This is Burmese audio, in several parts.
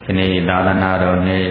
နေ့သာသနာတော်နှစ်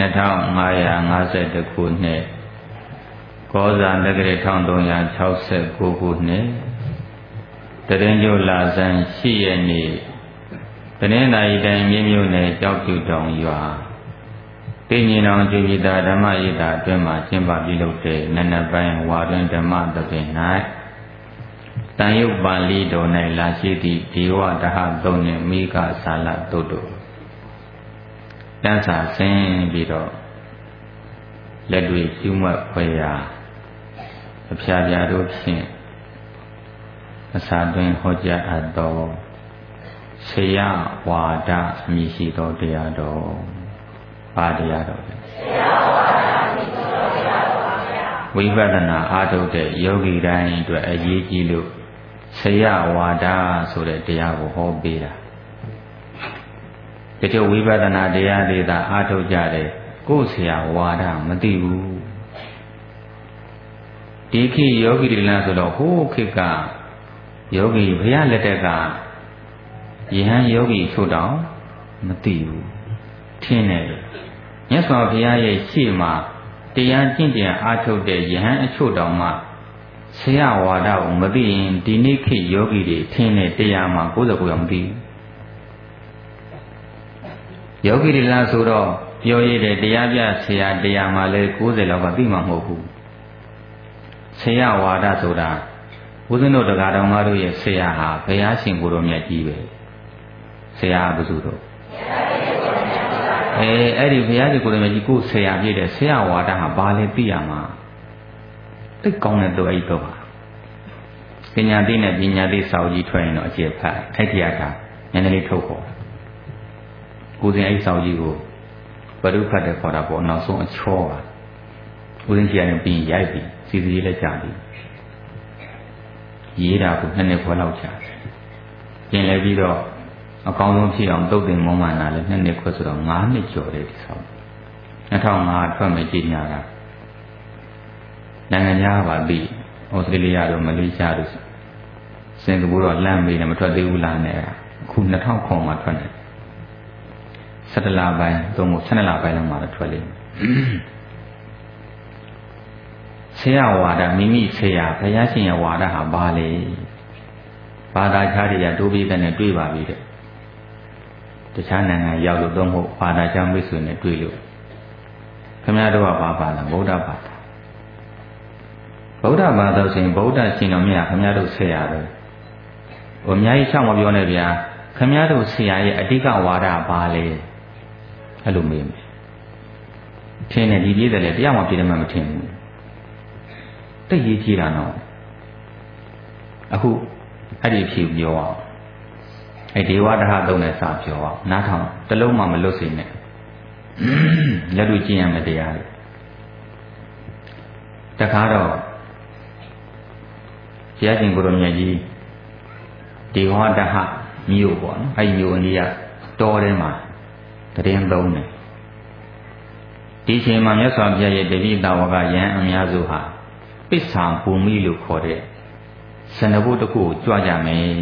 2552ခုနှစ်ကောဇာတက္ကရာ1369ခုနှစ်တရင်ကျိုးလာဇန်8ရက်နေ့တနင်္သာရီတိုင်းမြင်းမြို့နယ်ကျောက်ဖြူတောင်ရွာတိဉ္ဇဉ်တော်ကျွေးတာဓမ္မရေးတာအတွင်းမှာကျင်းပပြုလုပ်တဲ့နနက်ပိုင်းဝါတွင်ဓမ္မသဘင်၌တန်ရုပ်ပါဠိတော်၌လာရှိသည့်ဒေဝတဟသုံးနှင့်မိဂဆာလတုတ်တို့တန်းစာဆင်းပြီးတော့လက်တွေ့ကျူးမွတ်ဖွယ်ရာအဖျားပြားတို့ဖြင့်အစာတွင်ဟောကြားအပ်သောဆရာဝါဒအမည်ရှိသောတရားတော်ပါတရားတော်ဆရာဝါဒအမည်ရှိသောတရားတော်ပါဗျာဝိပဿနာအားထုတ်တဲ့ယောဂီတိုင်းအတွက်အရေးကြီးလို့ဆရာဝါဒဆိုတဲ့တရားကိုဟောပေးတာတချို့ဝိပဿနာတရားတွေသာအားထုတ်ကြတယ်ကိုယ်ဆရာဝါဒမသိဘူးဒီခေတ်ယောဂီတွေလားဆိုတော့ဟိုးခေတ်ကယောဂီဘုရားလက်ထက်ကယဟန်ယောဂီဆိုတော့မသိဘူးထင်တယ်မြတ်စွာဘုရားရဲ့ရှေ့မှာတရားကျင့်တရားအားထုတ်တဲ့ယဟန်အချို့တောင်မှဆရာဝါဒကိုမသိရင်ဒီနေ့ခေတ်ယောဂီတွေထင်တဲ့တရားမှာ99ရောက်မသိဘူးယောဂီတွေလားဆိုတော့ပြောရတဲ့တရားပြဆရာတရားမှာလဲ90လောက်ကသိမှာမဟုတ်ဘူးဆရာဝါဒဆိုတာဦးဇင်းတို့တရားတော်မတို့ရဲ့ဆရာဟာဘုရားရှင်ကိုယ်တော်မြတ်ကြီးပဲဆရာဘုသူတို့အဲ့ဒီဘုရားရှင်ကိုယ်တော်မြတ်ကြီးကိုဆရာပြည့်တဲ့ဆရာဝါဒဟာဘာလဲသိရမှာသိကောင်းတဲ့တော့အဲ့တော့ပညာသိနဲ့ပညာသိစာအုပ်ကြီးထွက်ရင်တော့အကျေဖတ်ထိုက်တရားကနည်းနည်းလေးထုတ်ခေါ်ကိုယ်စဉ်အဲ့စာအုပ်ကြီးကိုဘဒုဖတ်တယ်ခေါ်တာပေါ့နောက်ဆုံးအချောပါဦးဇင်းကြီးရင်ပြီးရိုက်ပြီးစီစီလေးလက်ကြပြီးရေးတာကိုနှစ်ခွဲလောက်ကြာပြင်လဲပြီးတော့အကောင်းဆုံးဖြစ်အောင်တုတ်တင်မောင်းမှန်တာလဲနှစ်ခွဲဆိုတော့9နှစ်ကျော်တယ်ဒီဆောင်2005ထွက်မယ်ကြည်ညာတာနိုင်ငံခြားပါပြီဩစတြေးလျတို့မလေးရှားတို့စင်ကာပူတော့လမ်းမေးတယ်မထွက်သေးဘူးလားနဲ့အခု2009မှာထွက်တယ်17လပိုင်းသုံးဖို့12လပိုင်းလောက်မှာထွက်လိမ့်မယ်ဆရာဝါဒမိမိဆရာဘုရားရှင်ရဲ့ဝါဒဟာဘာလဲဘာသာခြားတွေကတိုးပြီးတဲ့နဲ့တွေ့ပါပြီတဲ့တခြားနိုင်ငံရောက်လို့တော့မဟုတ်ဘာသာခြားမိတ်ဆွေနဲ့တွေ့လို့ခင်ဗျားတို့ကဘာပါလဲဗုဒ္ဓဘာသာဗုဒ္ဓဘာသာဆိုရင်ဗုဒ္ဓရှင်တော်မြတ်ခင်ဗျားတို့ဆရာပဲဟိုအများကြီးရှောက်မပြောနဲ့ဗျာခင်ဗျားတို့ဆရာရဲ့အဓိကဝါဒဘာလဲအဲ့လိုမေးမယ်ထင်တယ်ဒီပြည့်တယ်လေတရားမှပြည့်တယ်မှမထင်ဘူးတိတ်ရေးကြည့်တာတော့အခုအဲ့ဒီဖြေပြောအောင်အဲ့ဒေဝတဟသုံးနဲ့စပြောအောင်နားထောင်တလုံးမှမလွတ်စေနဲ့လက်တွေ့ကျင့်ရမယ့်တရားတွေတခါတော့ဘုရားရှင်ကိုယ်တော်မြတ်ကြီးဒေဝတဟမြို့ပေါ့နော်အဲ့ဒီမြို့အနည်းကတောထဲမှာတရင်သုံးတယ်ဒီချိန်မှာမြတ်စွာဘုရားရဲ့တတိတာဝကယဟန်အများစုဟာပစ္ဆာဘူမိလို့ခေါ်တဲ့စန္ဒဘုတ်တစ်ခုကိုကြွကြမယ်။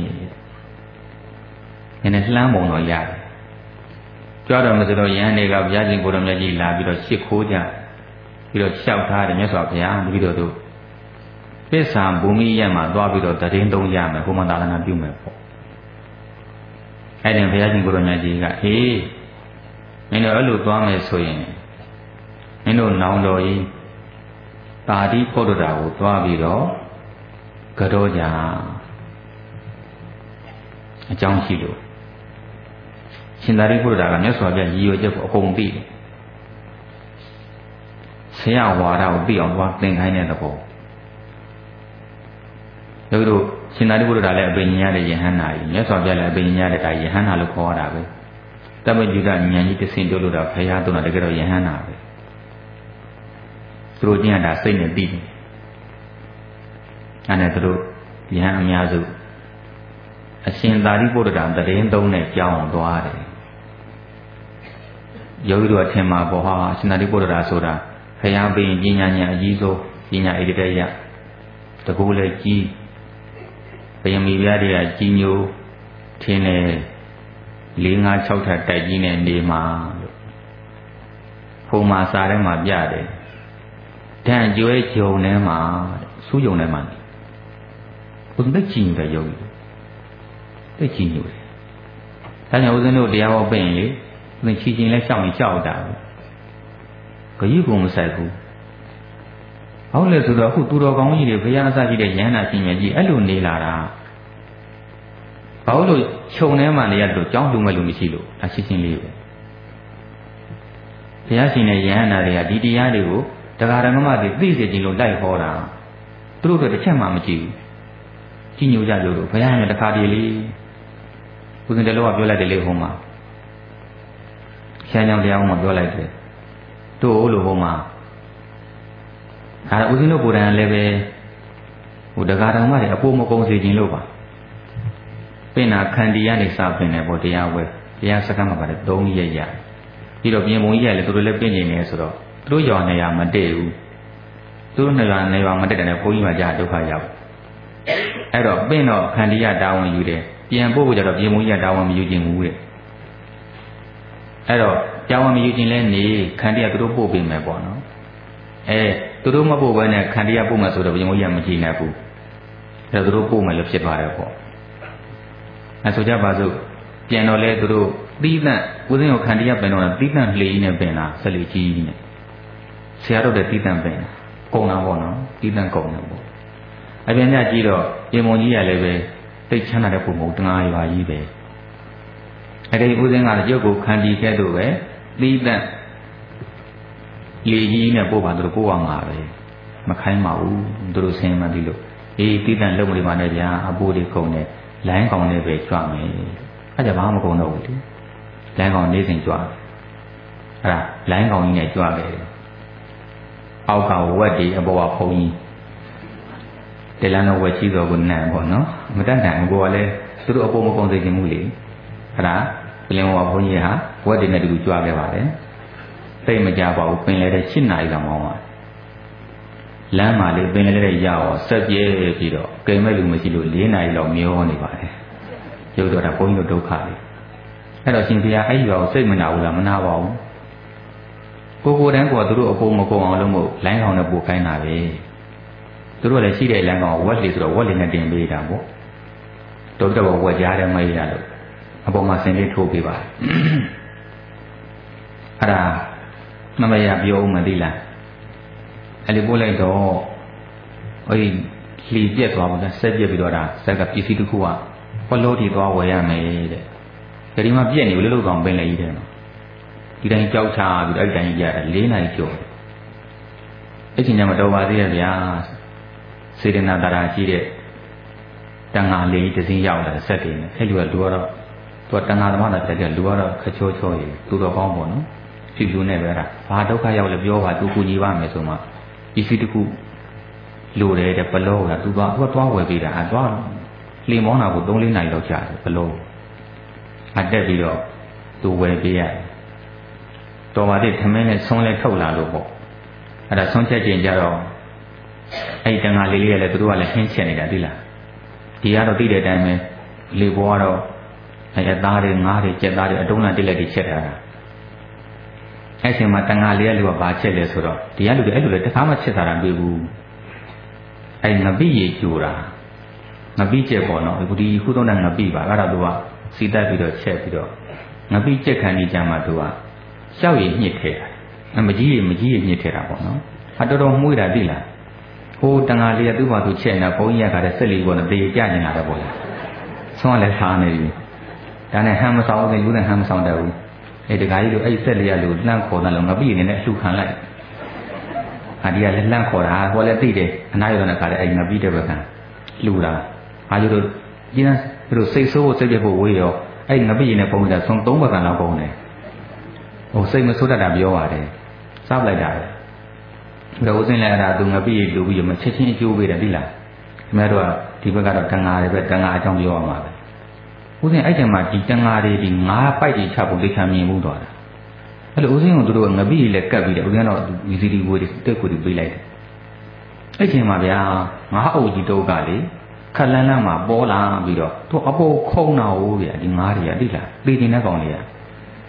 နည်းနည်းလှမ်းပုံတော့ရတယ်။ကြွတော့မဆိုတော့ယဟန်တွေကဘုရားရှင်ကိုယ်တော်မြတ်ကြီးလာပြီးတော့ရှ िख ိုးကြပြီးတော့လျှောက်ထားတယ်မြတ်စွာဘုရားပြီးတော့တို့ပစ္ဆာဘူမိရဲ့မှာသွားပြီးတော့တရင်သုံးရမယ်ဘုမသာသနာပြုမယ်ပေါ့။အဲ့ဒီဘုရားရှင်ကိုယ်တော်မြတ်ကြီးကအေးမင်းတို့အဲ့လိုသွားမယ်ဆိုရင်မင်းတို့နောင်တော်ကြီးတာတိဖုဒ္ဓတာကိုသွားပြီးတော့ကြောကြအကြောင်းရှိလို့ရှင်သာရိပုတ္တရာကမြတ်စွာဘုရားရည်ရွယ်ချက်ကိုအကုန်သိတယ်ဆရာဝါဒကိုသိအောင်သွားသင်ခိုင်းတဲ့သဘောတို့ရှင်သာရိပုတ္တရာလည်းအပင်ဉာဏ်ရတဲ့ယဟန္တာကြီးမြတ်စွာဘုရားလည်းအပင်ဉာဏ်ရတဲ့ဒါယဟန္တာလို့ခေါ်ရတာပဲတမညုတဉာဏ်ကြီးတဆင့်ပြောလို့တော့ဘုရားသုံးတာတကယ်တော့ယဟန္တာပဲသူတို့ကျင့်ရတာစိတ်နဲ့ပြီးတယ်အဲ့ဒါသူတို့ယဟန်အများစုအရှင်သာရိပုတ္တရာတရင်သုံးနဲ့ကြောင်းသွားတယ်ယောဂီတို့အထင်မှာပေါ့ဟာအရှင်သာရိပုတ္တရာဆိုတာဖျားပင်ပညာဉာဏ်အကြီးဆုံးပညာဣတိတရတကူလည်းကြီးဘယမီပြားတွေကကြီးညိုထင်းတယ်4-5-6ထပ်တိုက်ကြီးနဲ့နေမှာလို့ပုံမှာစာထဲမှာပြတယ်တန်ကျွဲဂျုံထဲမှာစူးဂျုံထဲမှာဘုံသိကြည့်တယ်ယုံသိကြည့်နေတယ်ဒါကြောင့်ဦးဇင်းတို့တရားဟောပင်လေသင်ချီချင်းလဲရှောက်ရင်ရှောက်တာခရီးကုန်မဆိုင်ဘူးဟုတ်လေဆိုတော့အခုသူတော်ကောင်းကြီးတွေဘုရားအစရှိတဲ့ယန္တာရှင်မြတ်ကြီးအဲ့လိုနေလာတာဘာလို့ခြုံထဲမှာနေရလို့ကြောင်းလူမဲ့လူမရှိလို့အချင်းချင်းလေးပဲဘုရားရှင်ရဲ့ယန္တာတွေကဒီတရားတွေကိုတရားဓမ္မတွေသိစေခြင်းလို့လိုက်ဟောတာသူတို့ကတစ်ချက်မှမကြည့်ဘူးကြည်ညိုကြလို့ဘုရားရဲ့တခါတည်းလေးဦးဇင်းတလောကပြောလိုက်တယ်လေဟိုမှာဆရာကြောင့်တရားဟောမှာပြောလိုက်တယ်တို့လို့ဟိုမှာဒါဦးဇင်းတို့ကိုယ်တိုင်လည်းပဲဟိုတရားဓမ္မတွေအပိုးမကုန်စေခြင်းလို့ပါပင်နာခန္တီကနေစပင်တယ်ပေါ့တရားဝဲတရားစကားမှာပါတယ်3ရက်ရပြီးတော့ပြင်ပုံကြီးရလည်းသူတို့လည်းပြင်နေနေဆိုတော့သူတို့ရောနေရမတည့်ဘူးသူတို့နေရမတည့်တယ်နဲ့ဘုန်းကြီးမှကြာဒုက္ခရောက်အဲ့တော့ပင်တော့ခန္တီရတာဝန်ယူတယ်ပြန်ပို့ဖို့ကြတော့ပြင်ပုံကြီးကတာဝန်မယူခြင်းဘူးတဲ့အဲ့တော့တာဝန်မယူခြင်းလဲနေခန္တီရသူတို့ပို့ပေးမယ်ပေါ့နော်သူတို့မပို့ဘဲနဲ့ခန္တီရပို့မယ်ဆိုတော့ပြင်ပုံကြီးကမကြည့်နိုင်ဘူးအဲ့တော့သူတို့ပို့မယ်လို့ဖြစ်သွားတယ်ပေါ့အဲဆိုကြပါစို့ပြန်တော့လဲသူတို့သီးသန့်ဦးဇင်းကိုခန္တီရပင်တော့သီးသန့်လေနဲ့ပင်လာဆက်လေကြီးနဲ့ဆရာတို့တဲ့သီးသန့်ပင်ကုံတာပေါ့နော်သီးသန့်ကုံတယ်ပေါ့အပြင်ညကြီးတော့ပြင်ပုံကြီးရလည်းပဲတိတ်ချမ်းသာတဲ့ပုံမဟုတ်တငါရွာကြီးပဲအဲ့ဒီဦးဇင်းကရုပ်ကိုခန္တီခဲ့တော့ပဲသီးသန့်လေကြီးနဲ့ပို့ပါသူတို့ပို့အောင်ပါပဲမခိုင်းပါဘူးသူတို့ဆင်းမှန်းပြီလို့သီးသန့်လုံးမလေးပါနဲ့ဗျာအပိုးတွေခုံနေလိုင်းကောင်လေးပဲကြွမယ်အဲ့ဒါဘာမှမကုန်တော့ဘူးလေလိုင်းကောင်နေစဉ်ကြွအဲ့ဒါလိုင်းကောင်ကြီးနဲ့ကြွခဲ့တယ်အောက်ကဝက်ဒီအပေါ်ကဖုံကြီးတေလန်တော့ဝက်ကြီးတော်ကိုနံပေါ့နော်မတတ်နိုင်ဘူးကလည်းသူတို့အပေါ်မကုန်စေချင်ဘူးလေအဲ့ဒါပြင်ဝဘုန်းကြီးဟာဝက်ဒီနဲ့တူကြွခဲ့ပါတယ်သိမကြပါဘူးပင်လဲတဲ့7နာရီလောက်မောင်းပါတယ်လမ်းမှာလေးပင်လဲတဲ့ရအောင်ဆက်ပြဲပြီးတော့ကိမ်မဲ့လူမရှိလို့4နာရီလောက်မျောနေပါတယ်ရုပ်တော့ဒါဘုန်းကြီးတို့ဒုက္ခလေးအဲ့တော့ရှင်ဘုရားအဲ့ဒီရောစိတ်မနာဘူးလားမနာပါဘူးကိုယ်တန်းကသူတို့အပေါ်မကုန်အောင်လို့မို့လိုင်းကောင်နဲ့ပို့ခိုင်းတာပဲသူတို့လည်းရှိတဲ့လိုင်းကောင်ဝက်လေးဆိုတော့ဝက်လေးနဲ့တင်ပေးတာပေါ့တော့တော့ဝက်ကြားတယ်မရလို့အပေါ်မှာဆင်လေးထိုးပေးပါအဲ့ဒါမမရပြောဦးမသိလားအဲ့ဒီပို့လိုက်တော့အဲ့ဒီလီပြက်သွားပါလားဆက်ပြက်ပြီးတော့ဒါဆက်ကပစ္စည်းတစ်ခုကပလို့တီသွားဝယ်ရမယ်တဲ့ဒီမှာပြက်နေလို့လို့ကောင်ပင်လေကြီးတယ်နော်ဒီတိုင်းကြောက်ချပြီးတော့အဲ့တိုင်းကြီးရတယ်4နာရီကျော်အဲ့ချိန်ကျမှတော်ပါသေးရဲ့ဗျာစေတနာတရားရှိတဲ့တန်ဃာလေးတစ်စင်းရောက်လာဆက်တယ်နဲ့အဲ့လူကတော့သူကတန်ဃာသမားနဲ့တက်တဲ့လူကတော့ခချောချောကြီးသူတော်ကောင်းပေါ့နော်ဖြူဖြူနဲ့ပဲလားဘာဒုက္ခရောက်လဲပြောပါသူကူညီပါမယ်ဆိုမှပစ္စည်းတစ်ခုလိုတယ်တဲ့ဘလောကသူကသွားဝယ်ပေးတာသွားလီမောင်းတာကို3-4နာရီလောက်ကြာတယ်ဘလောတက်ပြီးတော့သူဝယ်ပေးရတယ်တော်ပါသေးထမင်းနဲ့ဆုံးလဲထုတ်လာလို့ပေါ့အဲ့ဒါဆုံးချက်ကျင်ကြတော့အဲ့ဒီတန်ဃာလေးရဲ့လည်းသူတို့ကလည်းဟင်းချက်နေတာသိလားဒီကတော့သိတဲ့အတိုင်းပဲလေဘောကတော့အဲ့သားတွေငါးတွေကြက်သားတွေအတုံးနဲ့တိလက်တွေချက်ထားတာအဲ့ချိန်မှာတန်ဃာလေးကလူကဘာချက်လဲဆိုတော့ဒီကလူတွေအဲ့လိုလေတခါမှချက်ထားတာမတွေ့ဘူးအဲ့ငပိရေကျူတာငပိချက်ပေါ့နော်အခုဒီခုသုံးတဲ့ငပိပါအဲ့ဒါသူကစီတက်ပြီးတော့ချက်ပြီးတော့ငပိချက်ခံနေကြမှာသူကရှောက်ရည်ညှစ်ထဲတာမကြီးရည်ညှစ်ထဲတာပေါ့နော်တော်တော်မှုေးတာသိလားဟိုတန်ဃာလေးကသူ့ဘာသူချက်နေတာဘုန်းကြီးကလည်းဆက်လီပေါ့နော်တေကြနေတာပဲပေါ့လားဆုံးကလည်းစားနေပြီဒါနဲ့ဟမ်မဆောင်ဘူးလူနဲ့ဟမ်မဆောင်တတ်ဘူးအဲ့ဒီကကြီးတို့အဲ့ဆက်လေးရလို့လှမ်းခေါ်တယ်လို့ငပိနေနဲ့အလှခံလိုက်ဒီကလည်းလှမ်းခေါ်တာဟောလည်းသိတယ်အနားရတဲ့ခါလည်းအဲ့ငပိတဲ့ဘက်ကလှူတာအားကျတို့ကျင်းတို့စိတ်ဆိုးဖို့စိတ်ပြဖို့ဝေးရောအဲ့ငပိရင်နဲ့ပုံစံဆုံး3ဘက်ကလောက်ပုံတယ်ဟိုစိတ်မဆိုးတတ်တာပြောပါတယ်စားလိုက်တာလေဒါဥစဉ်လည်းအဲ့ဒါသူငပိလူပြီးမချက်ချင်းအကျိုးပေးတယ်သိလားခင်ဗျားတို့ကဒီဘက်ကတော့တန်ဃာတွေပဲတန်ဃာအကြောင်းပြောရမှာပဲဥစဉ်အဲ့ချိန်မှာဒီတန်ဃာတွေဒီ9ပိုက်တွေချဖို့သိချင်မြင်မှုတော့တာအဲ့လိုဥစဉ်ကသူတို့ငပိလည်းကတ်ပြီးတယ်ဥစဉ်တော့ဝီစီဒီဝေးတက်ကိုပေးလိုက်တယ်အဲ့ချိန်မှာဗျာငါးအုပ်ကြီးတုတ်ကလေခက်လန်းလန်းမှာပေါ်လာပြီးတော့သူအပေါ်ခုံးတာဟုတ်ဗျာဒီငါးတွေကသိလားပေတင်တဲ့ကောင်တွေက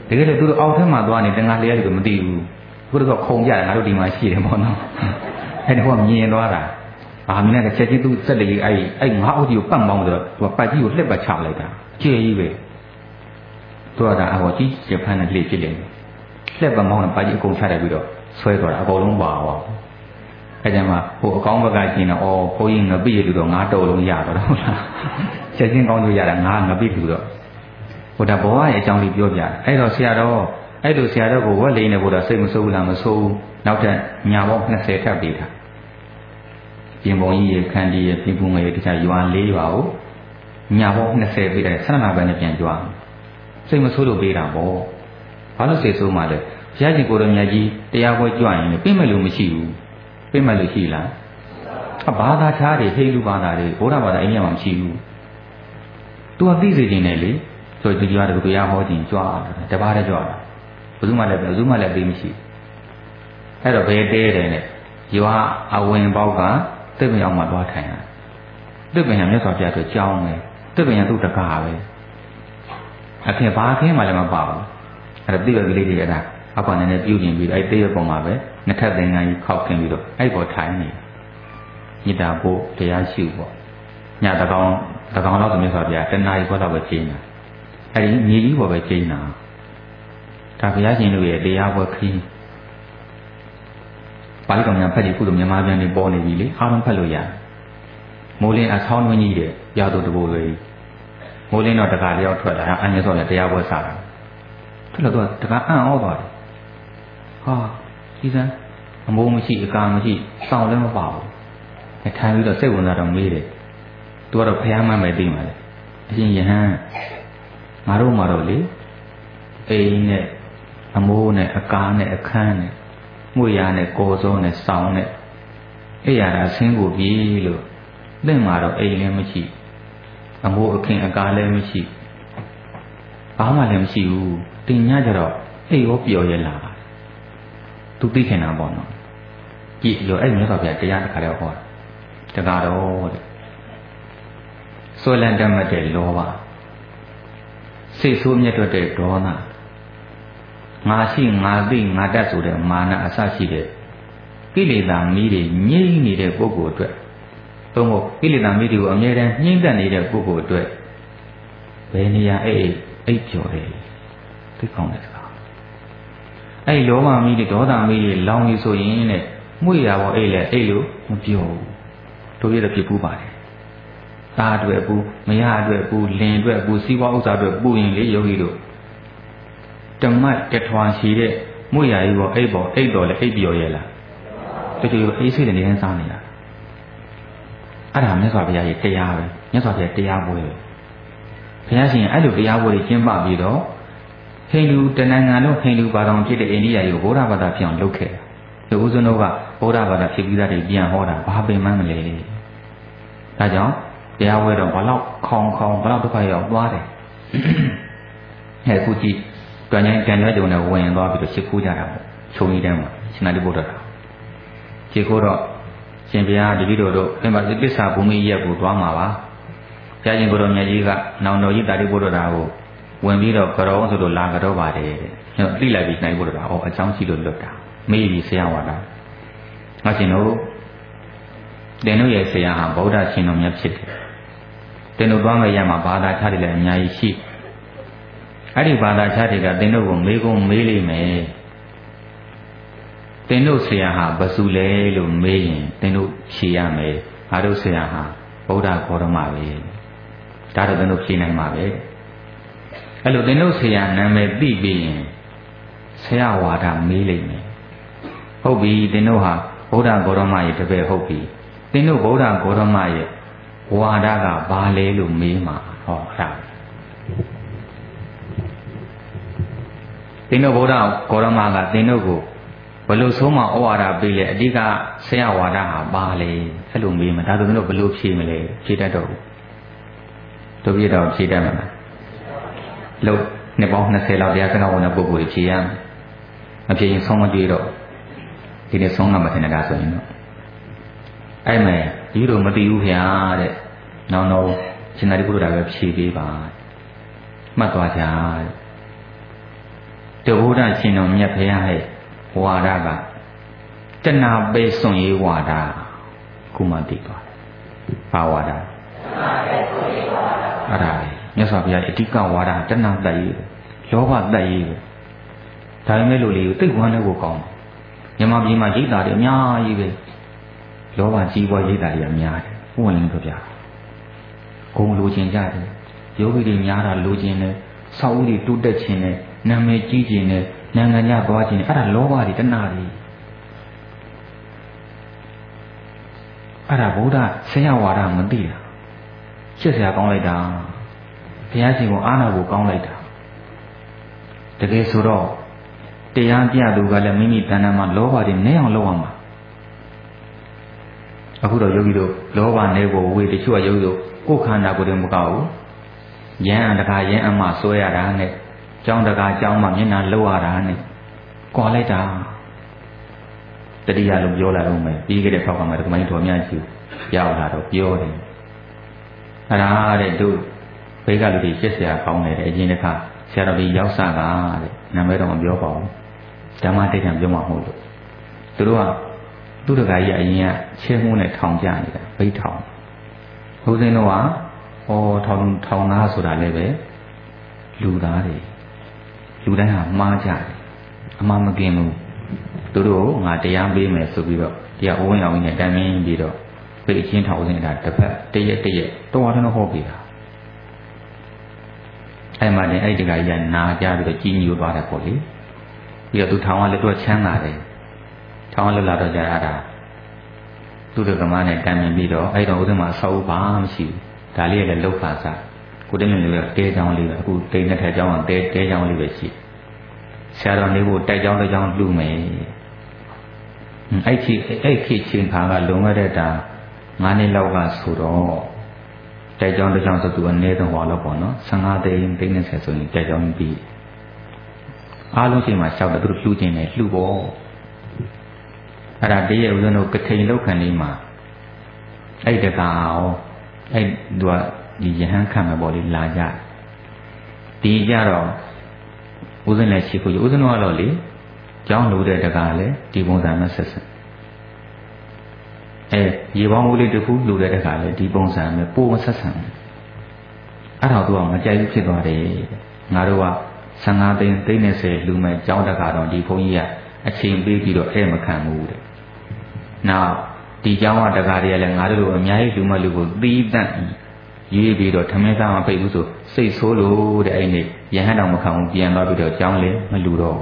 တကယ်လို့သူတို့အောက်ထက်မှာသွားနေတန်ခါလျက်လို့မသိဘူးဘုရားကခုံကြတယ်ငါတို့ဒီမှာရှိတယ်ပေါ့နော်အဲ့ဒါကမြင်သွားတာအာမင်းကချက်ချင်းသူစက်လေးအဲ့ငါးအုပ်ကြီးကိုပတ်မောင်းဆိုတော့သူကပတ်ကြီးကိုလှက်ပတ်ချလိုက်တာအကျယ်ကြီးပဲသူကဒါအပေါ်ကြီးကျဖမ်းနဲ့လှည့်ဖြစ်တယ်လှက်ပတ်မောင်းနဲ့ပတ်ကြီးအကုန်ချလိုက်ပြီးတော့ဆွဲသွားတာအကုန်လုံးပါသွားအဲ့ကြမှာဟိုအကောင်းဘက်ကကျင်တော့အော်ဘုန်းကြီးငပိရလူတော့ငါတော်လုံးရတော့ဟုတ်လားချက်ချင်းကောင်းလို့ရတာငါငပိလူတော့ဟိုဒါဘောရဲ့အကြောင်းလေးပြောပြအဲ့တော့ဆရာတော်အဲ့လိုဆရာတော်ကိုဝက်လေးနဲ့ဘုရားစိတ်မဆိုးဘူးလားမဆိုးဘူးနောက်ထပ်ညာပေါင်း20ထပ်ပေးတာပြင်ပုံကြီးရခန်းကြီးရပြင်ပူငယ်တခြားရွာ4ရွာကိုညာပေါင်း20ပေးတယ်17နာရီနဲ့ပြန်ကြွားစိတ်မဆိုးလို့ပေးတာပေါ့ဘာလို့စိတ်ဆိုးမှလဲဘုရားရှင်ကိုယ်တော်မြတ်ကြီးတရားပွဲကြွရင်ပြင်မဲ့လို့မရှိဘူးပြင်မဲ့လို့ရှိလားဘာသာခြားတွေဟိန္ဒူဘာသာတွေဘုရားဘာသာအိမ်မှာမရှိဘူးသူကသိစေခြင်းနဲ့လေဆိုကြွားတယ်တရားဟောခြင်းကြွားတပါးတည်းကြွားတာဘယ်သူမှလည်းသိမရှိအဲ့တော့ဘယ်တဲတယ်နဲ့ရွာအဝင်ပေါက်ကသစ်ပင်အောင်မှသွားထိုင်တာသစ်ပင်ကမြတ်စွာဘုရားတို့ကြောင်းတယ်သစ်ပင်ကသူ့တကားပဲအခင်ဘာခင်းမှလည်းမပါဘူးအဲ့ဒါတိရကလေးတွေအဲ့ဒါအပ္ပနည်းနည်းပြုပြင်ပြီးအဲ့တေးရပုံမှာပဲနှစ်ထပ်သင်္ကန်းကြီးခောက်ခင်းပြီးတော့အဲ့ပေါ်ထိုင်နေညတာဖို့တရားရှိပေါ့ညတကောင်လောက်ဆိုမြတ်စွာဘုရားတဏှာကြီးဘက်တော့ပဲကျင်းတာအဲ့ဒီမြေကြီးပေါ်ပဲကျင်းတာဒါဘုရားရှင်တို့ရဲ့တရားပွဲခရီးပါဠိတော်များဖတ်ကြည့်ခုလိုမြန်မာပြန်နေပေါ်နေပြီလေအားလုံးဖတ်လို့ရတယ်မိုးလင်းအဆောင်းတွင်းကြီးတဲ့ရာသူတဘိုးလေးမိုးလင်းတော့တကားလျောက်ထွက်လာအញ្ញစောလည်းတရားပွဲစားတာထွက်လို့တော့တကားအံ့ဩသွားတယ်ဟာဒီစမ်းအမိုးမရှိအကာမရှိစောင်းလည်းမပါဘူးထိုင်ပြီးတော့စိတ်ဝင်စားတော့မေးတယ်သူကတော့ဖះမှန်းပဲသိမှာလေအရှင်ယဟန်ငါတို့မှာတော့လေအိမ်နဲ့အမိုးနဲ့အကားနဲ့အခန်းနဲ့မှုရနဲ့ကိုယ်စုံနဲ့စောင်းနဲ့အဲ့ရတာဆင်းကိုပြီလို့သင်မှာတော့အိမ်လည်းမရှိအမိုးအခင်းအကားလည်းမရှိဘာမှလည်းမရှိဘူးတင်ညကြတော့အိမ်ရောပျော်ရလာပါသူသိခင်တာပေါ့နော်ကြည့်လို့အဲ့မြတ်စွာဘုရားတရားတစ်ခါတော့ဟောတကားတော့တဲ့ဆွဲလန်းတတ်မှတ်တဲ့လောဘစိတ်ဆိုးမြတ်တဲ့ဒေါသငါရှိငါသိငါတတ်ဆိုတဲ့မာနအစရှိတဲ့ကိလေသာမီးတွေငြိမ့်နေတဲ့ပုဂ္ဂိုလ်အတွက်သို့မဟုတ်ကိလေသာမီးတွေကိုအမြဲတမ်းနှိမ့်သက်နေတဲ့ပုဂ္ဂိုလ်အတွက်ဘယ်နေရာအိပ်ပျော်တယ်သိကောင်းတဲ့စကားအဲ့လောဘမီးတွေဒေါသမီးတွေလောင်ပြီဆိုရင်တဲ့မှုရပေါ်အိပ်လဲအိပ်လို့မပျော်ဘူးတို့ရတဲ့ဖြစ်ပူးပါတယ်သားအတွက်ပူမရအတွက်ပူလင်အတွက်ပူစီးပွားဥစ္စာအတွက်ပူရင်လေယောဂီတို့တမတ်တထွာရှိတဲ့မှုရကြီးပေါ်အိပ်တော်လဲအိပ်ပျော်ရဲ့လားတကယ်ကိုအေးစိတ်နဲ့နေတိုင်းစားနေတာအဲ့ဒါမြတ်စွာဘုရားရဲ့တရားပဲမြတ်စွာဘုရားတရားပွဲပဲဘုရားရှင်အဲ့လိုတရားပွဲကျင်းပပြီးတော့ဟိန္ဒူတဏ္ဍာန်လုံးဟိန္ဒူဘာသာဖြစ်တဲ့အိန္ဒိယကြီးကိုဗုဒ္ဓဘာသာဖြစ်အောင်လုပ်ခဲ့တာဒီဦးဇင်းတို့ကဗုဒ္ဓဘာသာဖြစ်ပြီးသားတွေပြန်ဟောတာဘာပင်မှမလဲဒါကြောင့်တရားပွဲတော့ဘလောက်ခေါင်ဘလောက်ဒုက္ခရောက်သွားတယ်ဟဲ့ခုကြည့်တွင်ကျန်တဲ့ကြုံနဲ့ဝင်သွားပြီးတော့ရှ िख ိုးကြတာပေါ့ခြုံကြီးတန်းမှာရှင်သာရိပုတ္တရာရှ िख ိုးတော့ရှင်ဘုရားတပည့်တော်တို့အဲ့မှာသစ္စာဘုံမီရက်ကိုသွားမှာပါဘုရားရှင်ကိုတော်မြတ်ကြီးကနောင်တော်ကြီးသာရိပုတ္တရာကိုဝင်ပြီးတော့ကြောဆိုလို့လာကြတော့ပါတယ်တဲ့သိလိုက်ပြီးနိုင်ပုတ္တရာဟောအကြောင်းရှိလို့လွတ်တာမေးပြီးဆရာဝါဒငါရှင်တို့တင်တို့ရဲ့ဆရာဟာဗုဒ္ဓရှင်တော်မြတ်ဖြစ်တယ်တင်တို့သွားမယ်ရမှာဘာသာခြားတယ်လည်းအများကြီးရှိအဲ့ဒီဘာသာခြားတွေကတင်တို့ကိုမေးကုန်မေးလိမ့်မယ်တင်တို့ဆရာဟာဘယ်သူလဲလို့မေးရင်တင်တို့ဖြေရမယ်ငါတို့ဆရာဟာဗုဒ္ဓဂေါတမပဲဒါတော့တင်တို့ဖြေနိုင်မှာပဲအဲ့လိုတင်တို့ဆရာနာမည်သိပြီးရင်ဆရာဝါဒမေးလိမ့်မယ်ဟုတ်ပြီတင်တို့ဟာဗုဒ္ဓဂေါတမရဲ့တပည့်ဟုတ်ပြီတင်တို့ဗုဒ္ဓဂေါတမရဲ့ဝါဒကဘာလဲလို့မေးမှာဟောအဲ့ဒါတင်တို့ဗုဒ္ဓဂေါတမကတင်တို့ကိုဘလို့ဆုံးမဩဝါဒပေးလဲအဓိကဆရာဝါဒဟာဘာလဲအဲ့လိုမေးမှာဒါဆိုရင်တို့ဘလို့ဖြေမလဲဖြေတတ်တော့ဘူးတို့ပြတော့ဖြေတတ်မှာလားလို့နှစ်ပေါင်း20လောက်တရားစကားဝင်တဲ့ပုဂ္ဂိုလ်ဖြေရမဖြေရင်ဆုံးမတွေ့တော့ဒီနေ့ဆုံးတော့မထင်တာဆိုရင်တော့အဲ့မဲ့ဒီလိုမသိဘူးခင်ဗျာတဲ့နောင်တော့ရှင်သာရိပုတ္တရာပဲဖြေပေးပါမှတ်သွားကြတဲ့တဘုရားရှင်တော်မြတ်ဖရာရဲ့ဝါဒကတဏှာပိတ်စွန့်ရေးဝါဒခုမှသိသွားတယ်။ဘာဝါဒ? တဏှာပိတ်စွန့်ရေးဝါဒ။အဲ့ဒါပဲမြတ်စွာဘုရားအဓိကဝါဒတဏှာတတ်ရေးပဲလောဘတတ်ရေးပဲဒါပေမဲ့လို့လေသိဝမ်းလည်းကိုကောင်းတယ်မြန်မာပြည်မှာရိတ်တာတွေအများကြီးပဲလောဘကြီးပွားရိတ်တာတွေအများတယ်ဥပမာလည်းပြောပြဂုံလိုချင်ကြတယ်ယောဂီတွေများတာလိုချင်တယ်ဆောက်ဦးတွေတိုးတက်ခြင်းနဲ့နာမည်ကြီးခြင်းနဲ့နိုင်ငံခြားသွားခြင်းနဲ့အဲ့ဒါလောဘတွေတဏှာတွေအဲ့ဒါဗုဒ္ဓဆရာဝါဒမသိတာရှစ်ဆရာကောင်းလိုက်တာဘုရားရှင်ကိုအားနာဖို့ကောင်းလိုက်တာတကယ်ဆိုတော့တရားပြသူကလည်းမိမိတဏ္ဍာမှာလောဘတွေနည်းအောင်လုပ်ရမှာအခုတော့ယောဂီတို့လောဘနည်းဖို့ဝေတချို့ကယောဂီတို့ကိုယ်ခန္ဓာကိုယ်တည်းမကောက်ဘူးယံတကာယံအမှဆွဲရတာနဲ့ကြောင်းတကာကြောင်းမှမျက်နှာလှုပ်ရတာနဲ့ကွာလိုက်တာတတိယလို့ပြောလာတော့မယ်ပြီးခဲ့တဲ့ဖောက်ကမှဒီကမိုင်းတော်များကြီးရောက်လာတော့ပြောတယ်အဲ့ဒါတဲ့တို့ဘေးကလူတွေရှစ်ဆရာကောင်းတယ်အရင်တစ်ခါဆရာတော်ကြီးရောက်စားတာတဲ့နာမည်တော့မပြောပါဘူးဓမ္မတိတ်တံပြောမှာမဟုတ်လို့သူတို့ကသူတကာကြီးအရင်ကချဲမှုနဲ့ထောင်ကြနေတာဘိတ်ထောင်ဘုရားတို့ကထောင်သားဆိုတာလည်းပဲလူသားတွေလူတိုင်းဟာမှားကြတယ်အမှားမကင်းဘူးသူတို့ငါတရားပေးမယ်ဆိုပြီးတော့တရားအဝင်းအောင်နဲ့တန်မြင်းပြီးတော့ပိတ်ချင်းထောင်နေတာတစ်ဖက်တရက်တော့တော့ဟောပြတာအဲ့မှာလည်းအဲ့ဒီကကြီးကနာကြပြီးတော့ကြီးညိုသွားတယ်ပေါ့လေပြီးတော့သူထောင်ကလည်းတော့ချမ်းသာတယ်ထောင်ကလည်းလာတော့ကြရတာသူတို့ကမနဲ့တန်မြင်းပြီးတော့အဲ့တော့ဥဒ္ဓမှာဆောက်ဘာမရှိဘူးဒါလေးလည်းလောက်ပါစားကိုတည်းလည်းတဲချောင်းလေးပဲအခုတိတ်နဲ့ထဲချောင်းကတဲချောင်းလေးပဲရှိဆရာတော်နေဖို့တိုက်ချောင်းတစ်ချောင်းလှူမယ်အဲ့ခေတ်ချင်းခါကလုံခဲ့တဲ့တာ9နှစ်လောက်ကဆိုတော့တိုက်ချောင်းတစ်ချောင်းဆိုသူအနေတော့ဟောတော့ပေါ့နော်15သိန်း30ဆိုရင်တိုက်ချောင်းပြီးအားလုံးချိန်မှာရှောက်တယ်သူတို့လှူခြင်းနဲ့လှူပေါ့အဲ့ဒါတည်းရဲ့ဦးဇင်းတို့ကထိန်လောက်ခံလေးမှာအဲ့တကာရောအဲ့သူကဒီယဟန်ခံမှာပေါ့လေလာကြဒီကြတော့ဦးဇင်းလည်းရှိကိုဦးဇင်းတော့လေကျောင်းလို့တဲ့တကာလည်းဒီပုံစံနဲ့ဆက်ရေပေါင်းဦးလေးတစ်ခုလို့တဲ့တကာလည်းဒီပုံစံနဲ့ပိုမဆက်ဆံအဲ့တော့သူကမကြိုက်ဘူးဖြစ်သွားတယ်ငါတို့က15သိန်း30လူမဲ့ကျောင်းတကာတော့ဒီဘုန်းကြီးကအချိန်ပေးပြီးတော့မခံဘူးတဲ့နောက်ဒီကျောင်းကတကာတွေကလည်းငါတို့လိုအများကြီးလူမလူကိုသီးတန့်ရေးပြီးတော့ထမင်းစားမပိတ်ဘူးဆိုစိတ်ဆိုးလို့တဲ့အဲ့ဒီရဟန်းတော်မခံဘူးပြန်သွားပြီးတော့ကျောင်းလည်းမလူတော့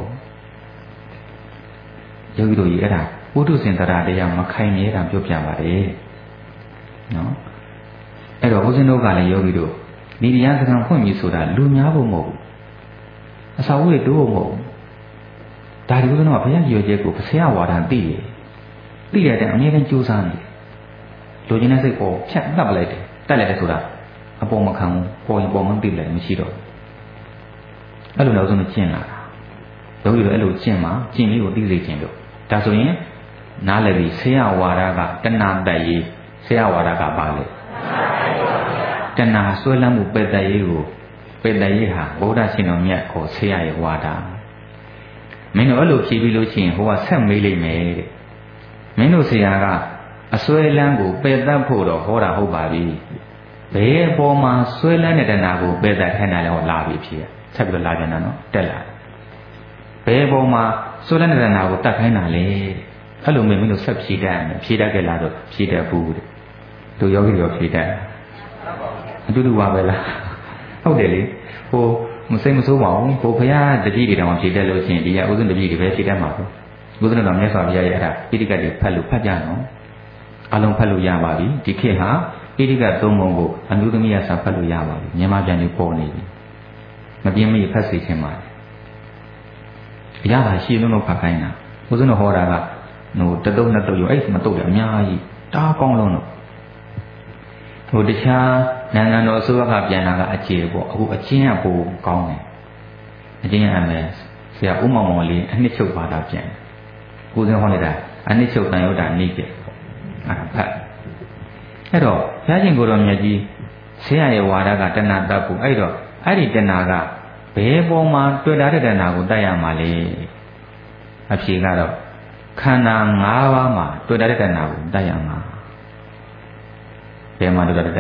ယောဂီတို့ကြီးအဲ့ဒါပုထုဇဉ်တရားတရားမခိုင်မြဲတာပြောပြပါတယ်နော်အဲ့တော့ဦးဇင်းတို့ကလည်းယောဂီတို့ဒီတရားစကားဖွင့်ပြီးဆိုတာလူများဖို့မဟုတ်ဘူးအစာအုပ်တွေတိုးဖို့မဟုတ်ဘူးဒါဒီဦးဇင်းတို့ကဘုရားရွယ်ချက်ကိုဆရာဝါဒသိတယ်သိရတဲ့အမြဲတမ်းကြိုးစားနေလူချင်းတဲ့စိတ်ပေါ်ဖြတ်နှပ်ပလိုက်တယ်တက်လိုက်တယ်ဆိုတာအပေါ်မခံဘူးပေါ်ရင်ပေါ်မှသိလိုက်မရှိတော့အဲ့လိုတော့ဆုံးကျင့်လာတာယောဂီတို့အဲ့လိုကျင့်မှာကျင့်ပြီးကိုသိစေခြင်းတို့ဒါဆိုရင်နားလည်ပြီဆရာဝါဒကတဏှာတက်ရေးဆရာဝါဒကပါလေတဏှာဆွဲလမ်းမှုပယ်တက်ရေးကိုပယ်တက်ရေးဟာဗုဒ္ဓရှင်တော်မြတ်ကိုဆရာရဲ့ဝါဒမင်းတို့အဲ့လိုဖြေပြီးလို့ချင်းဟိုကဆက်မေးလိုက်မယ်တဲ့မင်းတို့ဆရာကအစွဲလန်းကိုပယ်တတ်ဖို့တော့ဟောတာဟုတ်ပါပြီဘယ်အပေါ်မှာစွဲလန်းတဲ့တဏှာကိုပယ်တတ်ခိုင်းတာလဲဟောလာပြီဖြစ်ဆက်ပြီးတော့လာကြတာနော်တက်လာဘယ်အပေါ်မှာစွဲလန်းတဲ့တဏှာကိုတတ်ခိုင်းတာလဲအဲ့လိုမင်းတို့ဆက်ဖြေတတ်မယ်ဖြေတတ်ကြလားတော့ဖြေတတ်ဘူးတဲ့သူယောဂီရောဖြေတတ်အတူတူပါပဲလားဟုတ်တယ်လေဟိုမစိတ်မဆိုးပါဘူးဟိုဘုရားတပည့်တွေတောင်ဖြေတတ်လို့ရှိရင်ဒီကဥစဉ်တပည့်တွေပဲဖြေတတ်မှာပေါ့ဘုရားတော်မြတ်စွာဘုရားရဲ့အဲ့ဒါပိဋကတ်တွေဖတ်လို့ဖတ်ကြနော်အလုံးဖတ်လို့ရပါပြီဒီခေတ်ဟာပိဋကတ်သုံးပုံကိုအမျိုးသမီးရစာဖတ်လို့ရပါပြီမြန်မာပြန်ပြီးပေါ်နေပြီမပြင်းမရဖတ်စေချင်ပါတယ်အရာပါရှင်းလုံးဖတ်ခိုင်းတာဘုရားတော်ဟောတာကဟိုတတုတ်နှစ်တုတ်ရောအဲ့မတုတ်ရအများကြီးတားကောင်းလုံးတော့ဟိုတခြားနိုင်ငံတော်အစိုးရကပြန်လာကအကျေပေါ့အခုအချင်းကပိုကောင်းတယ်အချင်းကလည်းဆရာဦးမောင်မောင်လေးအနှစ်ချုပ်ပါတာပြန်ကိုယ်စင်ဟောနေတာအနှစ်ချုပ်တန်ရုပ်တာနေပြအဲ့ဒါဖတ်အဲ့တော့ဘုရားရှင်ကိုယ်တော်မြတ်ကြီးဆရာရဲ့ဝါဒကတဏှာတတ်ဖို့အဲ့တော့အဲ့ဒီတဏှာကဘယ်ပေါ်မှာတွေ့တာတဲ့တဏှာကိုတတ်ရမှာလဲအဖြေကတော့ခန္ဓာ၅ပါးမှာတွေ့တာတဲ့တဏှာကိုတတ်ရမှာဘယ်မှာတွေ့တာတဲ့တဏှာ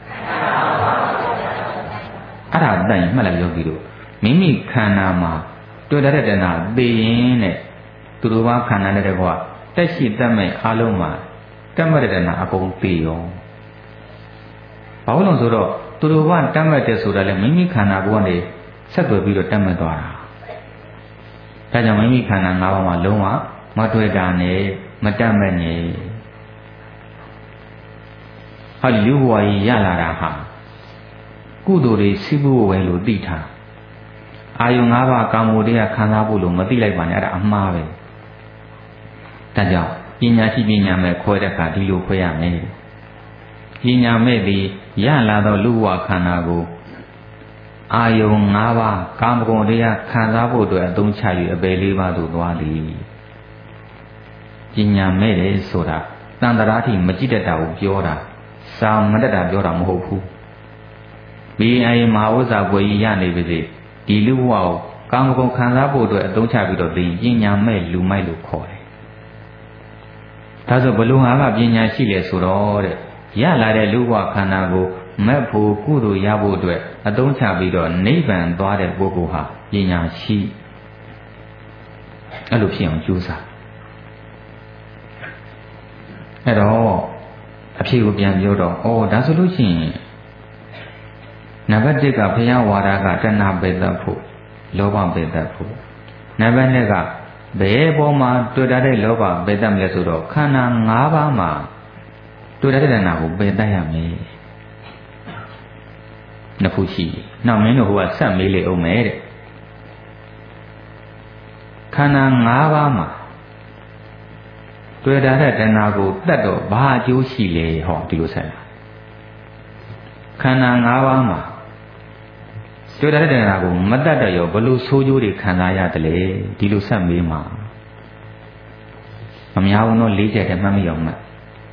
အဲ့ဒါတတ်ရင်မှတ်လိုက်ယောဂီတို့မိမိခန္ဓာမှာတွေ့တာတဲ့တဏှာသိရင်တဲ့သူတို့ဘာခန္ဓာနဲ့တကွာတက်ရှိတတ်မဲ့အားလုံးမှာတက်မဲ့တဲ့တဏှာအကုန်သိရောဘာလို့လဲဆိုတော့သူတို့ဘာတက်မဲ့တဲ့ဆိုတာလေမိမိခန္ဓာကိုယ်ကနေဆက်သွယ်ပြီးတော့တက်မဲ့သွားတာဒါကြောင့်မိမိခန္ဓာ၅ပါးမှာလုံးဝမတွေ့တာနဲ့မတက်မဲ့နဲ့ဟာလူဘဝကြီးရလာတာဟာကုသိုလ်တွေစိဖို့ပဲလို့သိထားအာယုံ၅ပါးကာမဂုဏ်တွေကခံစားဖို့လို့မသိလိုက်ပါနဲ့အဲ့ဒါအမှားပဲဒါကြောင့်ပညာရှိပညာမဲ့ခွဲတဲ့အခါဒီလိုခွဲရမယ်ပညာမဲ့သည်ရလာသောလူဘဝခန္ဓာကိုအာယုံ၅ပါးကာမဂုဏ်တွေကခံစားဖို့အတွက်အသုံးချ၍အပယ်၄ပါးသို့သွားသည်ပညာမဲ့တယ်ဆိုတာတန်တရာထိမကြည့်တတ်တာကိုပြောတာစာမတတ်တာပြောတာမဟုတ်ဘူးဘီအိမ်မဟာဝဇ္ဇဘွယ်ကြီးရနေပြီဒီလူဘဝကိုကာမဂုဏ်ခံစားဖို့အတွက်အသုံးချပြီးတော့ဒီပညာမဲ့လူမိုက်လို့ခေါ်တယ်ဒါဆိုဘလို့ဟာကပညာရှိလေဆိုတော့တဲ့ရလာတဲ့လူဘဝခန္ဓာကိုမက်ဖို့ကုသိုလ်ရဖို့အတွက်အသုံးချပြီးတော့နိဗ္ဗာန်သွားတဲ့ပုဂ္ဂိုလ်ဟာပညာရှိအဲ့လိုဖြစ်အောင်ကြိုးစားအဲ့တော့အဖြေကိုပြန်ပြောတော့ဒါဆိုလို့ရှိရင်နံပါတ်1ကဘုရားဝါဒကတဏှာပယ်တတ်ဖို့လောဘပယ်တတ်ဖို့နံပါတ်2ကဘယ်ပေါ်မှာတွေ့တာတဲ့လောဘပယ်တတ်မလဲဆိုတော့ခန္ဓာ၅ပါးမှာတွေ့တာတဲ့တဏှာကိုပယ်တတ်ရမယ်နှစ်ခုရှိတယ်။နောက်မင်းတို့ဟိုကဆက်မေးလေအောင်မယ်တဲ့ခန္ဓာ၅ပါးမှာတွေ့တာတဲ့တဏှာကိုတတ်တော့ဘာအကျိုးရှိလဲဟောဒီလိုဆက်လာခန္ဓာ၅ပါးမှာတွေ့တာတဲ့တဏှာကိုမတတ်တော့ရောဘလို့ဆိုးကျိုးတွေခံစားရတယ်လေဒီလိုဆက်မေးမှာမများဘူးတော့၄ချက်တည်းမှတ်မိအောင်မှတ်